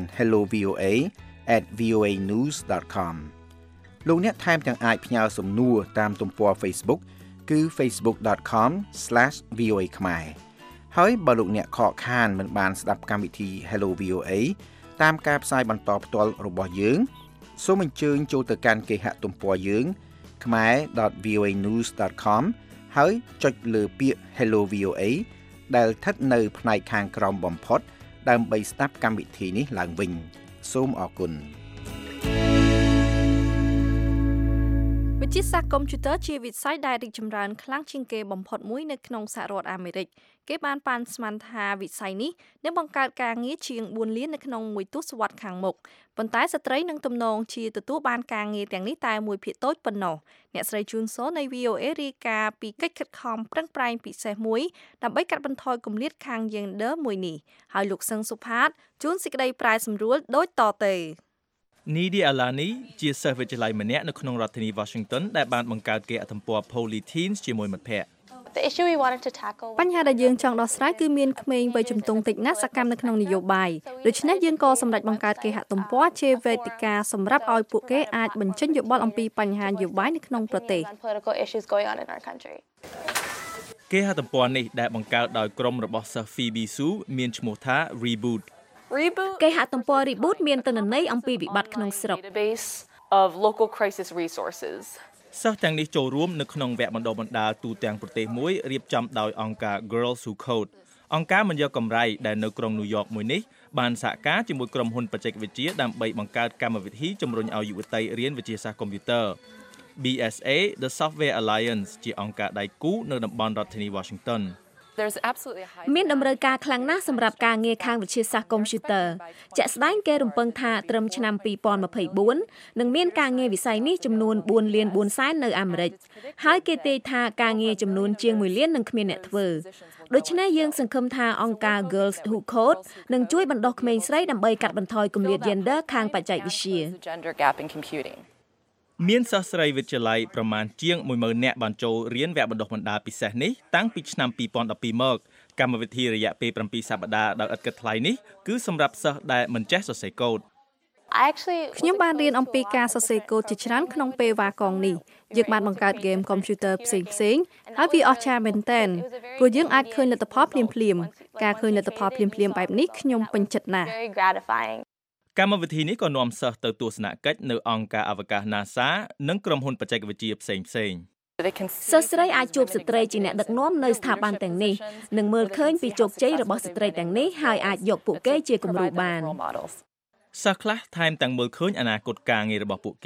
hellovoa@voanews.com លោកអ្នកថែមទាំងអាចផ្ញើសំណួរតាមទំព័រ Facebook គឺ facebook.com/voa ខ្មែរហើយបើលោកអ្នកខកខានមិនបានស្ដាប់កម្មវិធី Hello VOA តាមការផ្សាយបន្តផ្ទាល់របស់យើងសូមអញ្ជើញចូលទៅកាន់គេហទំព័រយើង khmer.voanews.com ហើយចុចលើពាក្យ Hello VOA ដែលស្ថិតនៅផ្នែកខាងក្រោមបំផុតដើម្បីស្ដាប់កម្មវិធីនេះឡើងវិញសូមអរគុណវិទ្យាសាស្ត្រកុំព្យូទ័រជាវិស័យដែលរីកចម្រើនខ្លាំងជាងគេបំផុតមួយនៅក្នុងសហរដ្ឋអាមេរិកគេបានប៉ាន់ស្មានថាវិស័យនេះនឹងបង្កើតការងារជាង4លាននៅក្នុងមួយទសវត្សរ៍ខាងមុខប៉ុន្តែស្ត្រីនឹងទំនងជាទទួលបានការងារទាំងនេះតែមួយភាគតូចប៉ុណ្ណោះអ្នកស្រីជូនសូនៃ VOA រាយការណ៍ពីកិច្ចខិតខំប្រឹងប្រែងពិសេសមួយដើម្បីកាត់បន្ថយគម្លាតខាង gender មួយនេះហើយលោកសឹងសុផាតជួនសេចក្តីប្រែសម្រួលដូចតទៅ Nidi Alani ជាសិស្សវិទ្យាល័យម្នាក់នៅក្នុងរដ្ឋធានី Washington ដែលបានបង្កើតគេហទំព័រ Polyteens ជាមួយមិត្តភ័ក្តិបញ្ហាដែលយើងចង់ដោះស្រាយគឺមានក្មេងវ័យជំទង់តិចណាស់សកម្មនៅក្នុងនយោបាយដូច្នេះយើងក៏សម្រេចបង្កើតគេហទំព័រជាវេទិកាសម្រាប់ឲ្យពួកគេអាចបញ្ចេញយោបល់អំពីបញ្ហានយោបាយនៅក្នុងប្រទេសគេហទំព័រនេះដែលបង្កើតដោយក្រុមរបស់សិស្ស Phoebe Su មានឈ្មោះថា Reboot គេហទំព័រ Reboot មានទិន្នន័យអំពីវិបត្តិក្នុងស្រុកសិស្សទាំងនេះចូលរួមនៅក្នុងវគ្គបណ្ដុះបណ្ដាលទូទាំងប្រទេសមួយរៀបចំដោយអង្គការ Girls Who Code អង្គការមិនយកកម្រៃដែលនៅក្រុង New York មួយនេះបានសហការជាមួយក្រុមហ៊ុនបច្ចេកវិទ្យាដើម្បីបង្កើតកម្មវិធីជំរុញឲ្យយុវតីរៀនវិទ្យាសាស្ត្រកុំព្យូទ័រ BSA The Software Alliance ជាអង្គការដៃគូនៅតំបន់រដ្ឋធានី Washington មានតម្រូវការខ្លាំងណាស់សម្រាប់ការងារខាងវិទ្យាសាស្ត្រកុំព្យូទ័រជាក់ស្ដែងគេរំពឹងថាត្រឹមឆ្នាំ2024នឹងមានការងារវិស័យនេះចំនួន4លាន4សែននៅអាមេរិកហើយគេទាយថាការងារចំនួនជាង1លាននឹងគ្មានអ្នកធ្វើដូច្នេះយើងសង្ឃឹមថាអង្គការ Girls Who Code នឹងជួយបណ្ដុះក្មេងស្រីដើម្បីកាត់បន្ថយគម្លាត gender ខាងបច្ចេកវិទ្យាមានសិស្សស្រីវិទ្យាល័យប្រមាណជាង 10000 នាក់បានចូលរៀនវគ្គបណ្ដុះបណ្ដាលពិសេសនេះតាំងពីឆ្នាំ2012មកកម្មវិធីរយៈពេល7សប្តាហ៍ដោយឥតគិតថ្លៃនេះគឺសម្រាប់សិស្សដែលមិនចេះសរសេរកូដខ្ញុំបានរៀនអំពីការសរសេរកូដជាច្រើនក្នុងពេលវ៉ាកងនេះយើងបានបង្កើតហ្គេមកុំព្យូទ័រផ្សេងៗហើយវាអស្ចារ្យមែនទែនព្រោះយើងអាចឃើញលទ្ធផលភ្លាមៗការឃើញលទ្ធផលភ្លាមៗបែបនេះខ្ញុំពេញចិត្តណាស់កម្មវិធីនេះក៏នាំសិស្សទៅទស្សនកិច្ចនៅអង្គការអវកាស NASA និងក្រុមហ៊ុនបច្ចេកវិទ្យាផ្សេងៗសិស្សស្រីអាចជួបស្ត្រីជាអ្នកដឹកនាំនៅស្ថាប័នទាំងនេះនិងមើលឃើញពីជោគជ័យរបស់ស្ត្រីទាំងនេះហើយអាចយកពួកគេជាគំរូបានសិស្សខ្លះថែមទាំងមើលឃើញអនាគតការងាររបស់ពួកគេ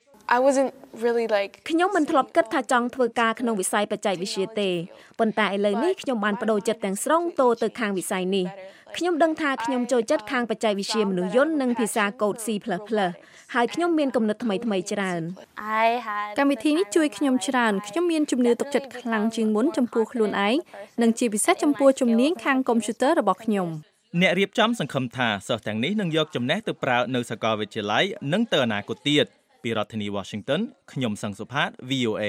ខ្ញុំមិនធ្លាប់គិតថាចង់ធ្វើការក្នុងវិស័យបច្ចេកវិទ្យាទេប៉ុន្តែឥឡូវនេះខ្ញុំបានបដូរចិត្តទាំងស្រុងទៅខាងវិស័យនេះខ្ញុំដឹងថាខ្ញុំចូលចិត្តខាងបច្ចេកវិទ្យាមនុស្សយន្តនិងភាសាកូដ C++ ហើយខ្ញុំមានគំនិតថ្មីៗច្រើនកម្មវិធីនេះជួយខ្ញុំច្រើនខ្ញុំមានជំនឿទុកចិត្តខ្លាំងជាងមុនចំពោះខ្លួនឯងនិងជាពិសេសចំពោះជំនាញខាងកុំព្យូទ័ររបស់ខ្ញុំអ្នករៀបចំសង្ឃឹមថាសិស្សទាំងនេះនឹងយកចំណេះទៅប្រើនៅសាកលវិទ្យាល័យនិងទៅអនាគតទៀតពីរដ្ឋធានី Washington ខ្ញុំសង្ឃសុផាត VOA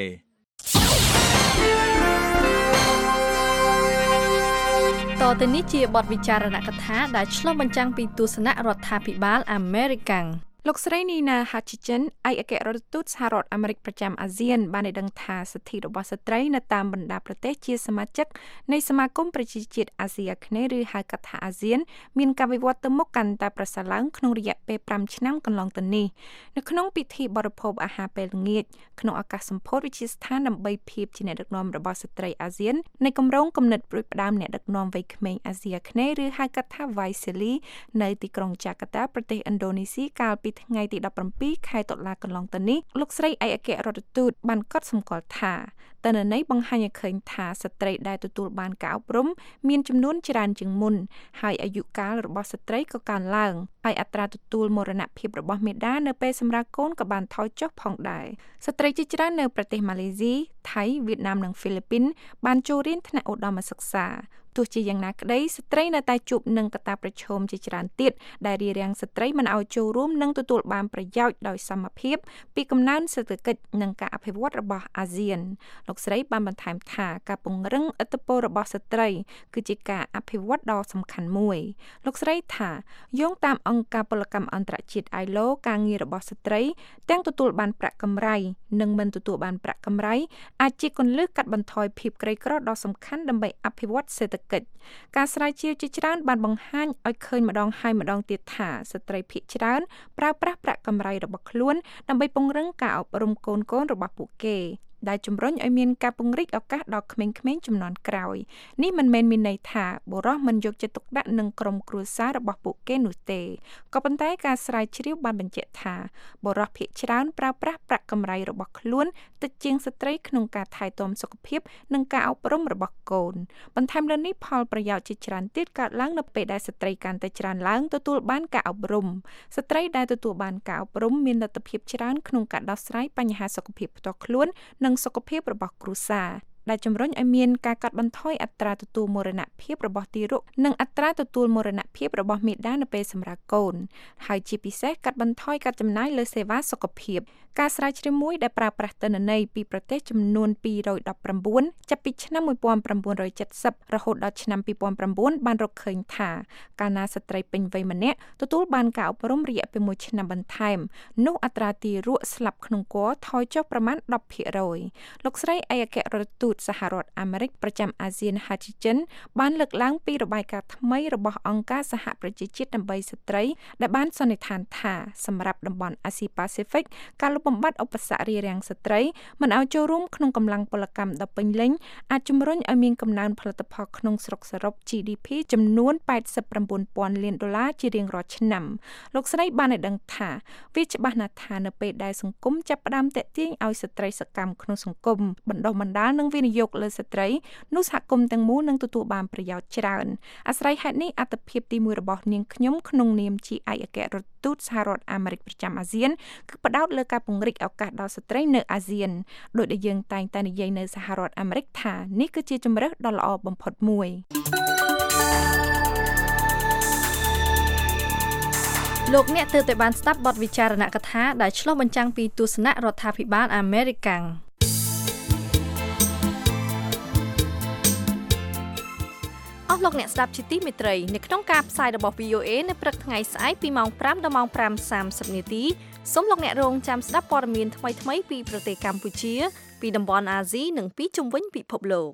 តទៅនេះជាបទវិចារណកថាដែលឆ្លុះបញ្ចាំងពីទស្សនៈរដ្ឋាភិបាលអាមេរិកលោកស្រីនីណាហាជីចិនឯកអគ្គរដ្ឋទូតសហរដ្ឋអាមេរិកប្រចាំអាស៊ានបានឲ្យដឹងថាសិទ្ធិរបស់ស្ត្រីនៅតាមបណ្ដាប្រទេសជាសមាជិកនៃសមាគមប្រជាជាតិអាស៊ីអាគ្នេយ៍ឬហៅកាត់ថាអាស៊ានមានការវិវត្តទៅមុខកាន់តែប្រសើរឡើងក្នុងរយៈពេល5ឆ្នាំកន្លងទៅនេះនៅក្នុងពិធីបរិភោគអាហារពេលល្ងាចក្នុងឱកាសសម្ពោធវិទ្យាស្ថានដើម្បីភាពជាអ្នកដឹកនាំរបស់ស្ត្រីអាស៊ាននៃគម្រោងគំនិតប្រួយផ្ដើមអ្នកដឹកនាំវ័យក្មេងអាស៊ីអាគ្នេយ៍ឬហៅកាត់ថា Vaisili នៅទីក្រុងចាកាតាប្រទេសឥណ្ឌូនេស៊ីកាលពីថ្ងៃទី17ខែតុលាកន្លងទៅនេះលោកស្រីឯកអគ្គរដ្ឋទូតបានកត់សម្គាល់ថាតនន័យបង្ហាញឲ្យឃើញថាស្ត្រីដែលទទួលបានការអប់រំមានចំនួនច្រើនជាងមុនហើយអាយុកាលរបស់ស្ត្រីក៏កើនឡើងហើយអត្រាទទួលមរណភាពរបស់មាតានៅពេលសម្រាលកូនក៏បានថយចុះផងដែរស្ត្រីជាច្រើននៅប្រទេសម៉ាឡេស៊ីថៃវៀតណាមនិងហ្វីលីពីនបានចូលរៀនថ្នាក់ឧត្តមសិក្សាទោះជាយ៉ាងណាក្តីស្ត្រីនៅតែជួបនឹងកត្តាប្រឈមជាច្រើនទៀតដែលរារាំងស្ត្រីមិនឲ្យចូលរួមនិងទទួលបានប្រយោជន៍ដោយសមភាពពីកំណើនសេដ្ឋកិច្ចនិងការអភិវឌ្ឍរបស់អាស៊ានលោកស្រីបានបន្ថែមថាការពង្រឹងឥទ្ធិពលរបស់ស្ត្រីគឺជាការអភិវឌ្ឍដ៏សំខាន់មួយលោកស្រីថាយោងតាមអង្គការពលកម្មអន្តរជាតិ ILO ការងាររបស់ស្ត្រីទាំងទទួលបានប្រាក់កម្រៃនិងមិនទទួលបានប្រាក់កម្រៃអាចជាគន្លឹះកាត់បន្ថយភាពក្រីក្រដ៏សំខាន់ដើម្បីអភិវឌ្ឍសេដ្ឋកិច្ចការស្រាវជ្រាវជាច្រើនបានបង្ហាញឲ្យឃើញម្ដងហើយម្ដងទៀតថាស្ត្រីភាគច្រើនប្រើប្រាស់ប្រាក់កម្រៃរបស់ខ្លួនដើម្បីពង្រឹងការអប់រំកូនៗរបស់ពួកគេដែលជំរុញឲ្យមានការពង្រីកឱកាសដល់ក្មេងៗជំនាន់ក្រោយនេះមិនមែនមានន័យថាបុរសមិនយកចិត្តទុកដាក់នឹងក្រុមគ្រួសាររបស់ពួកគេនោះទេក៏ប៉ុន្តែការស្រាវជ្រាវបានបញ្ជាក់ថាបុរសភាគច្រើនប្រើប្រាស់ប្រាក់កម្រៃរបស់ខ្លួនតិចជាងស្ត្រីក្នុងការថែទាំសុខភាពនិងការអប់រំរបស់កូនបន្ថែមលើនេះផលប្រយោជន៍ជាច្រើនទៀតកើតឡើងនៅពេលដែលស្ត្រីកាន់តែច្រើនឡើងទទួលបានការអប់រំស្ត្រីដែលទទួលបានការអប់រំមានលទ្ធភាពច្រើនក្នុងការដោះស្រាយបញ្ហាសុខភាពផ្ទាល់ខ្លួននិងសុខភាពរបស់គ្រួសារដែលជំរុញឲ្យមានការកាត់បន្ថយអត្រាទទួលមរណភាពរបស់ទារកនិងអត្រាទទួលមរណភាពរបស់មាតានៅពេលសម្រាលកូនហើយជាពិសេសកាត់បន្ថយការចំណាយលើសេវាសុខភាពការស្រាវជ្រាវមួយដែលប្រើប្រាស់ទិន្នន័យពីប្រទេសចំនួន219ចាប់ពីឆ្នាំ1970រហូតដល់ឆ្នាំ2009បានរកឃើញថាកាលណាស្ត្រីពេញវ័យម្នាក់ទទួលបានការអប់រំរយៈពេល1ឆ្នាំបន្ថែមនោះអត្រាទារកស្លាប់ក្នុងគភ៌ថយចុះប្រមាណ 10% លោកស្រីឯកអគ្គរដ្ឋទូតសហរដ្ឋអាមេរិកប្រចាំអាស៊ាន Hutchinson បានលើកឡើងពីរបាយការណ៍ថ្មីរបស់អង្គការសហប្រជាជាតិដើម្បីស្ត្រីដែលបានសន្និដ្ឋានថាសម្រាប់តំបន់អាស៊ីប៉ាស៊ីហ្វិកការលុបបំបាត់ឧបសគ្គរារាំងស្ត្រីមិនឲ្យចូលរួមក្នុងកម្លាំងពលកម្មដ៏ពេញលេញអាចជំរុញឲ្យមានកំណើនផលិតផលក្នុងស្រុកសរុប GDP ចំនួន$89,000 លានជារៀងរាល់ឆ្នាំលោកស្រីបានឲ្យដឹងថាវាច្បាស់ណាស់ថានៅពេលដែលសង្គមចាប់ផ្ដើមទាក់ទាញឲ្យស្ត្រីសកម្មក្នុងសង្គមបណ្ដុះបណ្ដាលនិងវិនិយោគលើស្ត្រីនោះសហគមន៍ទាំងមូលនឹងទទួលបានប្រយោជន៍ច្រើនអាស្រ័យហេតុនេះអត្ថភាពទី1របស់នាងខ្ញុំក្នុងនាមជាឯកអគ្គរដ្ឋទូតសហរដ្ឋអាមេរិកប្រចាំអាស៊ានគឺផ្ដោតលើការពង្រីកឱកាសដល់ស្ត្រីនៅអាស៊ានដោយដែលយើងតែងតែនិយាយនៅសហរដ្ឋអាមេរិកថានេះគឺជាជម្រើសដ៏ល្អបំផុតមួយលោកអ្នកទើបតែបានស្ដាប់បទវិចារណកថាដែលឆ្លុះបញ្ចាំងពីទស្សនៈរដ្ឋាភិបាលអាមេរិកអស់លោកអ្នកស្ដាប់ជាទីមេត្រីនៅក្នុងការផ្សាយរបស់ VOA នៅព្រឹកថ្ងៃស្អែកពីម៉ោង 5 ដល់ម៉ោង 5:30 នាទីសូមលោកអ្នករងចាំស្ដាប់ព័ត៌មានថ្មីៗពីប្រទេសកម្ពុជាពីតំបន់អាស៊ីនិងពីជុំវិញពិភពលោក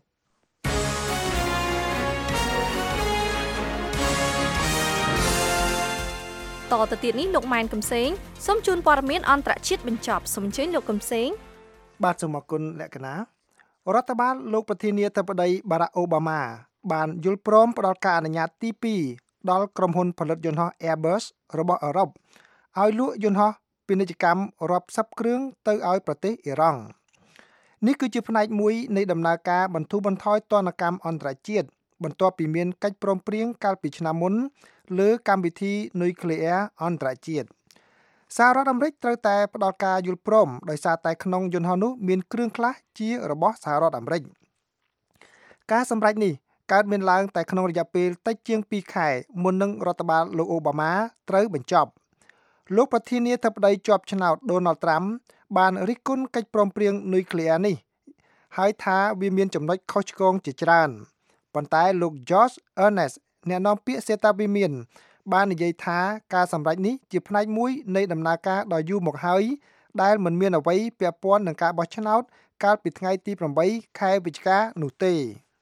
តទៅទៀតនេះលោកម៉ែនកំសែងសូមជូនព័ត៌មានអន្តរជាតិបញ្ចប់សូមអញ្ជើញលោកកំសែងបាទសូមអរគុណលក្ខណៈរដ្ឋបាលលោកប្រធានាធិបតីបារ៉ាក់អូបាម៉ាបានយល់ព្រមផ្ដល់ការអនុញ្ញាតទី2ដល់ក្រុមហ៊ុនផលិតយន្តហោះ Airbus របស់អឺរ៉ុបឲ្យលក់យន្តហោះពាណិជ្ជកម្មរាប់សិបគ្រឿងទៅឲ្យប្រទេសអ៊ីរ៉ង់នេះគឺជាផ្នែកមួយនៃដំណើរការបន្ធូរបន្ថយទណ្ឌកម្មអន្តរជាតិបន្ទាប់ពីមានកិច្ចព្រមព្រៀងកាលពីឆ្នាំមុនលើកម្មវិធីនុយក្លេអ៊ែរអន្តរជាតិសហរដ្ឋអាមេរិកត្រូវតែផ្ដល់ការយល់ព្រមដោយសារតែក្នុងយន្តហោះនោះមានគ្រឿងខ្លះជារបស់សហរដ្ឋអាមេរិកការសម្រេចនេះកើតមានឡើងតែក្នុងរយៈពេលតិចជាង2ខែមុននឹងរដ្ឋបាលលោកអូបាម៉ាត្រូវបញ្ចប់លោកប្រធានាធិបតីជាប់ឆ្នោតដូណាល់ត្រាំបានរិះគន់កិច្ចព្រមព្រៀងនុយក្លេអ៊ែរនេះហើយថាវាមានចំណុចខុសឆ្គងជាច្រើនប៉ុន្តែលោក George Ernest អ្នកនាំពាក្យសេតាវិមានបាននិយាយថាការសម្រេចនេះជាផ្នែកមួយនៃដំណើរការដ៏យូរមកហើយដែលមិនមានអ្វីពាក់ព័ន្ធនឹងការបោះឆ្នោតកាលពីថ្ងៃទី8ខែវិច្ឆិកានោះទេ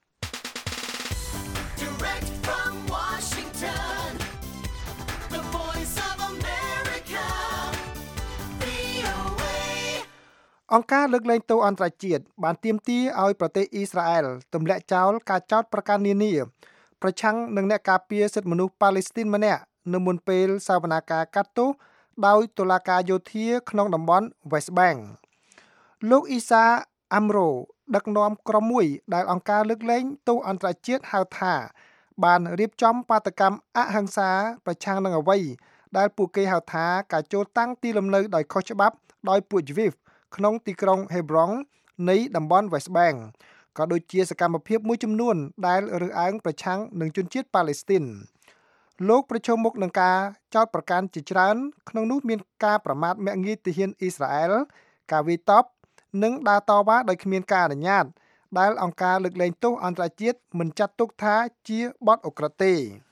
អង្គការលើកលែងទោសអន្តរជាតិបានទាមទារឲ្យប្រទេសអ៊ីស្រាអែលទម្លាក់ចោលការចោទប្រកាន់នានាប្រឆាំងនឹងអ្នកការពារសិទ្ធិមនុស្សប៉ាឡេស្ទីនម្នាក់នៅមុនពេលសវនាការកាត់ទោសដោយតុលាការយោធាក្នុងតំបន់ West Bank លោកអ៊ីសាអាំរ៉ូដឹកនាំក្រុមមួយដែលអង្គការលើកលែងទោសអន្តរជាតិហៅថាបានរៀបចំបាតកម្មអហិង្សាប្រឆាំងនឹងអ្វីដែលពួកគេហៅថាការចូលតាំងទីលំនៅដោយខុសច្បាប់ដោយពួកយវីសក្នុងទីក្រុង Hebron នៃតំបន់ West Bank ក៏ដូចជាសកម្មភាពមួយចំនួនដែលរើសអើងប្រឆាំងនឹងជនជាតិប៉ាឡេស្ទីនលោកប្រឈមមុខនឹងការចោទប្រកាន់ជាច្រើនក្នុងនោះមានការប្រមាថមាក់ងាយទាហានអ៊ីស្រាអែលការវាយតប់និងដើរតវ៉ាដោយគ្មានការអនុញ្ញាតដែលអង្គការលើកលែងទោសអន្តរជាតិមិនចាត់ទុកថាជាបទឧក្រិដ្ឋទេ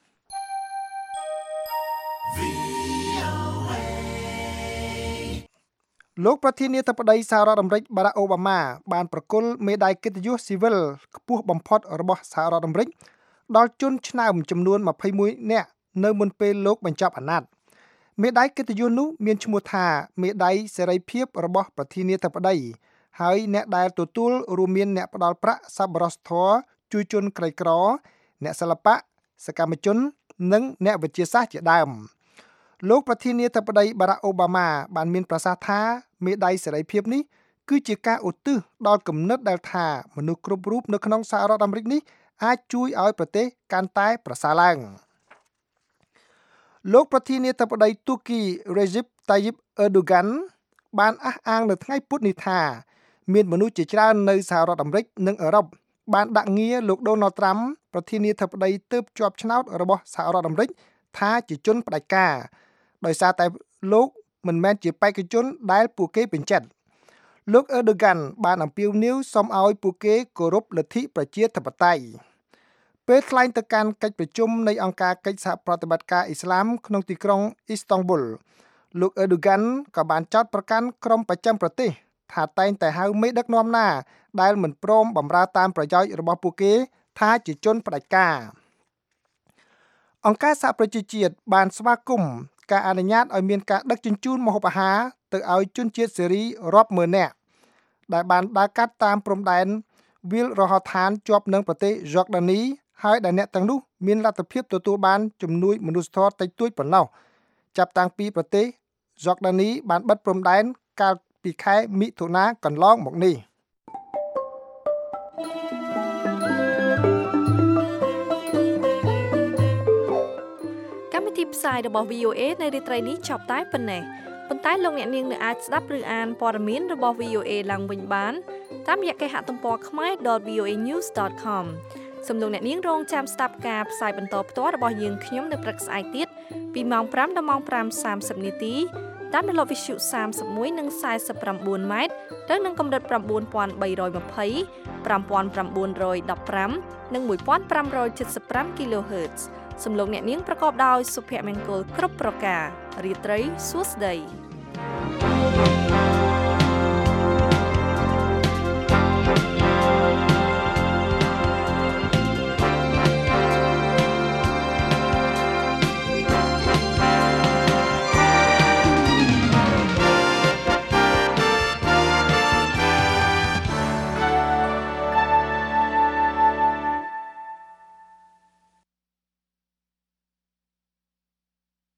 លោកប្រធានាធិបតីសហរដ្ឋអាមេរិកបារ៉ាក់អូបាម៉ាបានប្រគល់មេដាយកិត្តិយសស៊ីវិលខ្ពស់បំផុតរបស់សហរដ្ឋអាមេរិកដល់ជនឆ្នើមចំនួន21នាក់នៅមុនពេលលោកបញ្ចប់អាណត្តិមេដាយកិត្តិយសនោះមានឈ្មោះថាមេដាយសេរីភាពរបស់ប្រធានាធិបតីហើយអ្នកដែលទទួលរួមមានអ្នកផ្ដល់ប្រាក់សប្បុរសធម៌ជួយជនក្រីក្រអ្នកសិល្បៈសកម្មជននិងអ្នកវិទ្យាសាស្ត្រជាដើមលោកប្រធានាធិបតីបារ៉ាក់អូបាម៉ាបានមានប្រសាសន៍ថាមេដាយសេរីភាពនេះគឺជាការឧទ្ទិសដល់គំនិតដែលថាមនុស្សគ្រប់រូបនៅក្នុងសហរដ្ឋអាមេរិកនេះអាចជួយឲ្យប្រទេសកាន់តែប្រសើរឡើងលោកប្រធានាធិបតីទូគី Recep Tayyip Erdogan បានអះអាងនៅថ្ងៃពុធនេះថាមានមនុស្សជាច្រើននៅសហរដ្ឋអាមេរិកនិងអឺរ៉ុបបានដាក់ងារលោកដូណាល់ត្រាំប្រធានាធិបតីទើបជាប់ឆ្នោតរបស់សហរដ្ឋអាមេរិកថាជាជនផ្ដាច់ការដោយសារតែលោកមិនមែនជាបេក្ខជនដែលពួកគេពេញចិត្តលោក Erdogan បានអំពាវនាវសុំឲ្យពួកគេគោរពលទ្ធិប្រជាធិបតេយ្យពេលថ្លែងទៅកាន់កិច្ចប្រជុំនៃអង្គការកិច្ចសហប្រតិបត្តិការអ៊ីស្លាមក្នុងទីក្រុងអ៊ីស្តង់ប៊ុលលោក Erdogan ក៏បានចោទប្រកាន់ក្រុមបច្ចឹមប្រទេសថាតែងតែហៅមេដឹកនាំណាដែលមិនព្រមបម្រើតាមប្រយោជន៍របស់ពួកគេថាជាជនផ្ដាច់ការអង្គការសហប្រជាជាតិបានស្វាគមន៍ការអនុញ្ញាតឲ្យមានការដឹកជញ្ជូនម្ហូបអាហារទៅឲ្យជនជាតិសេរីរាប់ម៉ឺននាក់ដែលបានដើរកាត់តាមព្រំដែនវាលរហោឋានជាប់នឹងប្រទេសយ៉ូដានីហើយដែលអ្នកទាំងនោះមានលទ្ធភាពទទួលបានជំនួយមនុស្សធម៌តិចតួចប៉ុណ្ណោះចាប់តាំងពីប្រទេសយ៉ូដានីបានបិទព្រំដែនកាលពីខែមិថុនាកន្លងមកនេះកម្មវិធីផ្សាយរបស់ VOA នៅរាត្រីនេះចប់តែប៉ុណ្ណេះប៉ុន្តែលោកអ្នកនាងនៅអាចស្ដាប់ឬអានព័ត៌មានរបស់ VOA ឡើងវិញបានតាមរយៈគេហទំព័រ khmer.voanews.com សូមលោកអ្នកនាងរងចាំស្ដាប់ការផ្សាយបន្តផ្ទាល់របស់យើងខ្ញុំនៅព្រឹកស្អែកទៀតពីម៉ោង 5 ដល់ម៉ោង 5:30 នាទីតាមរលកវិទ្យុ31និង49ម៉ែត្រត្រូវនឹងកម្រិត 9320 5915 និង 1575 kHz សំឡេងអ្នកនាងប្រកបដោយសុភមង្គលគ្រប់ប្រការរាត្រីសួស្តី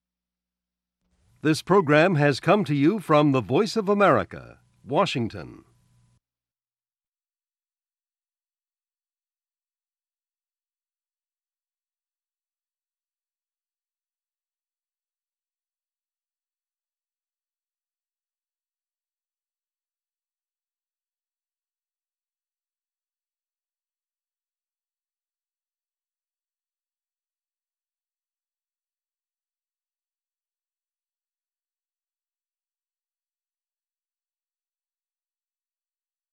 This program has come to you from the Voice of America, Washington.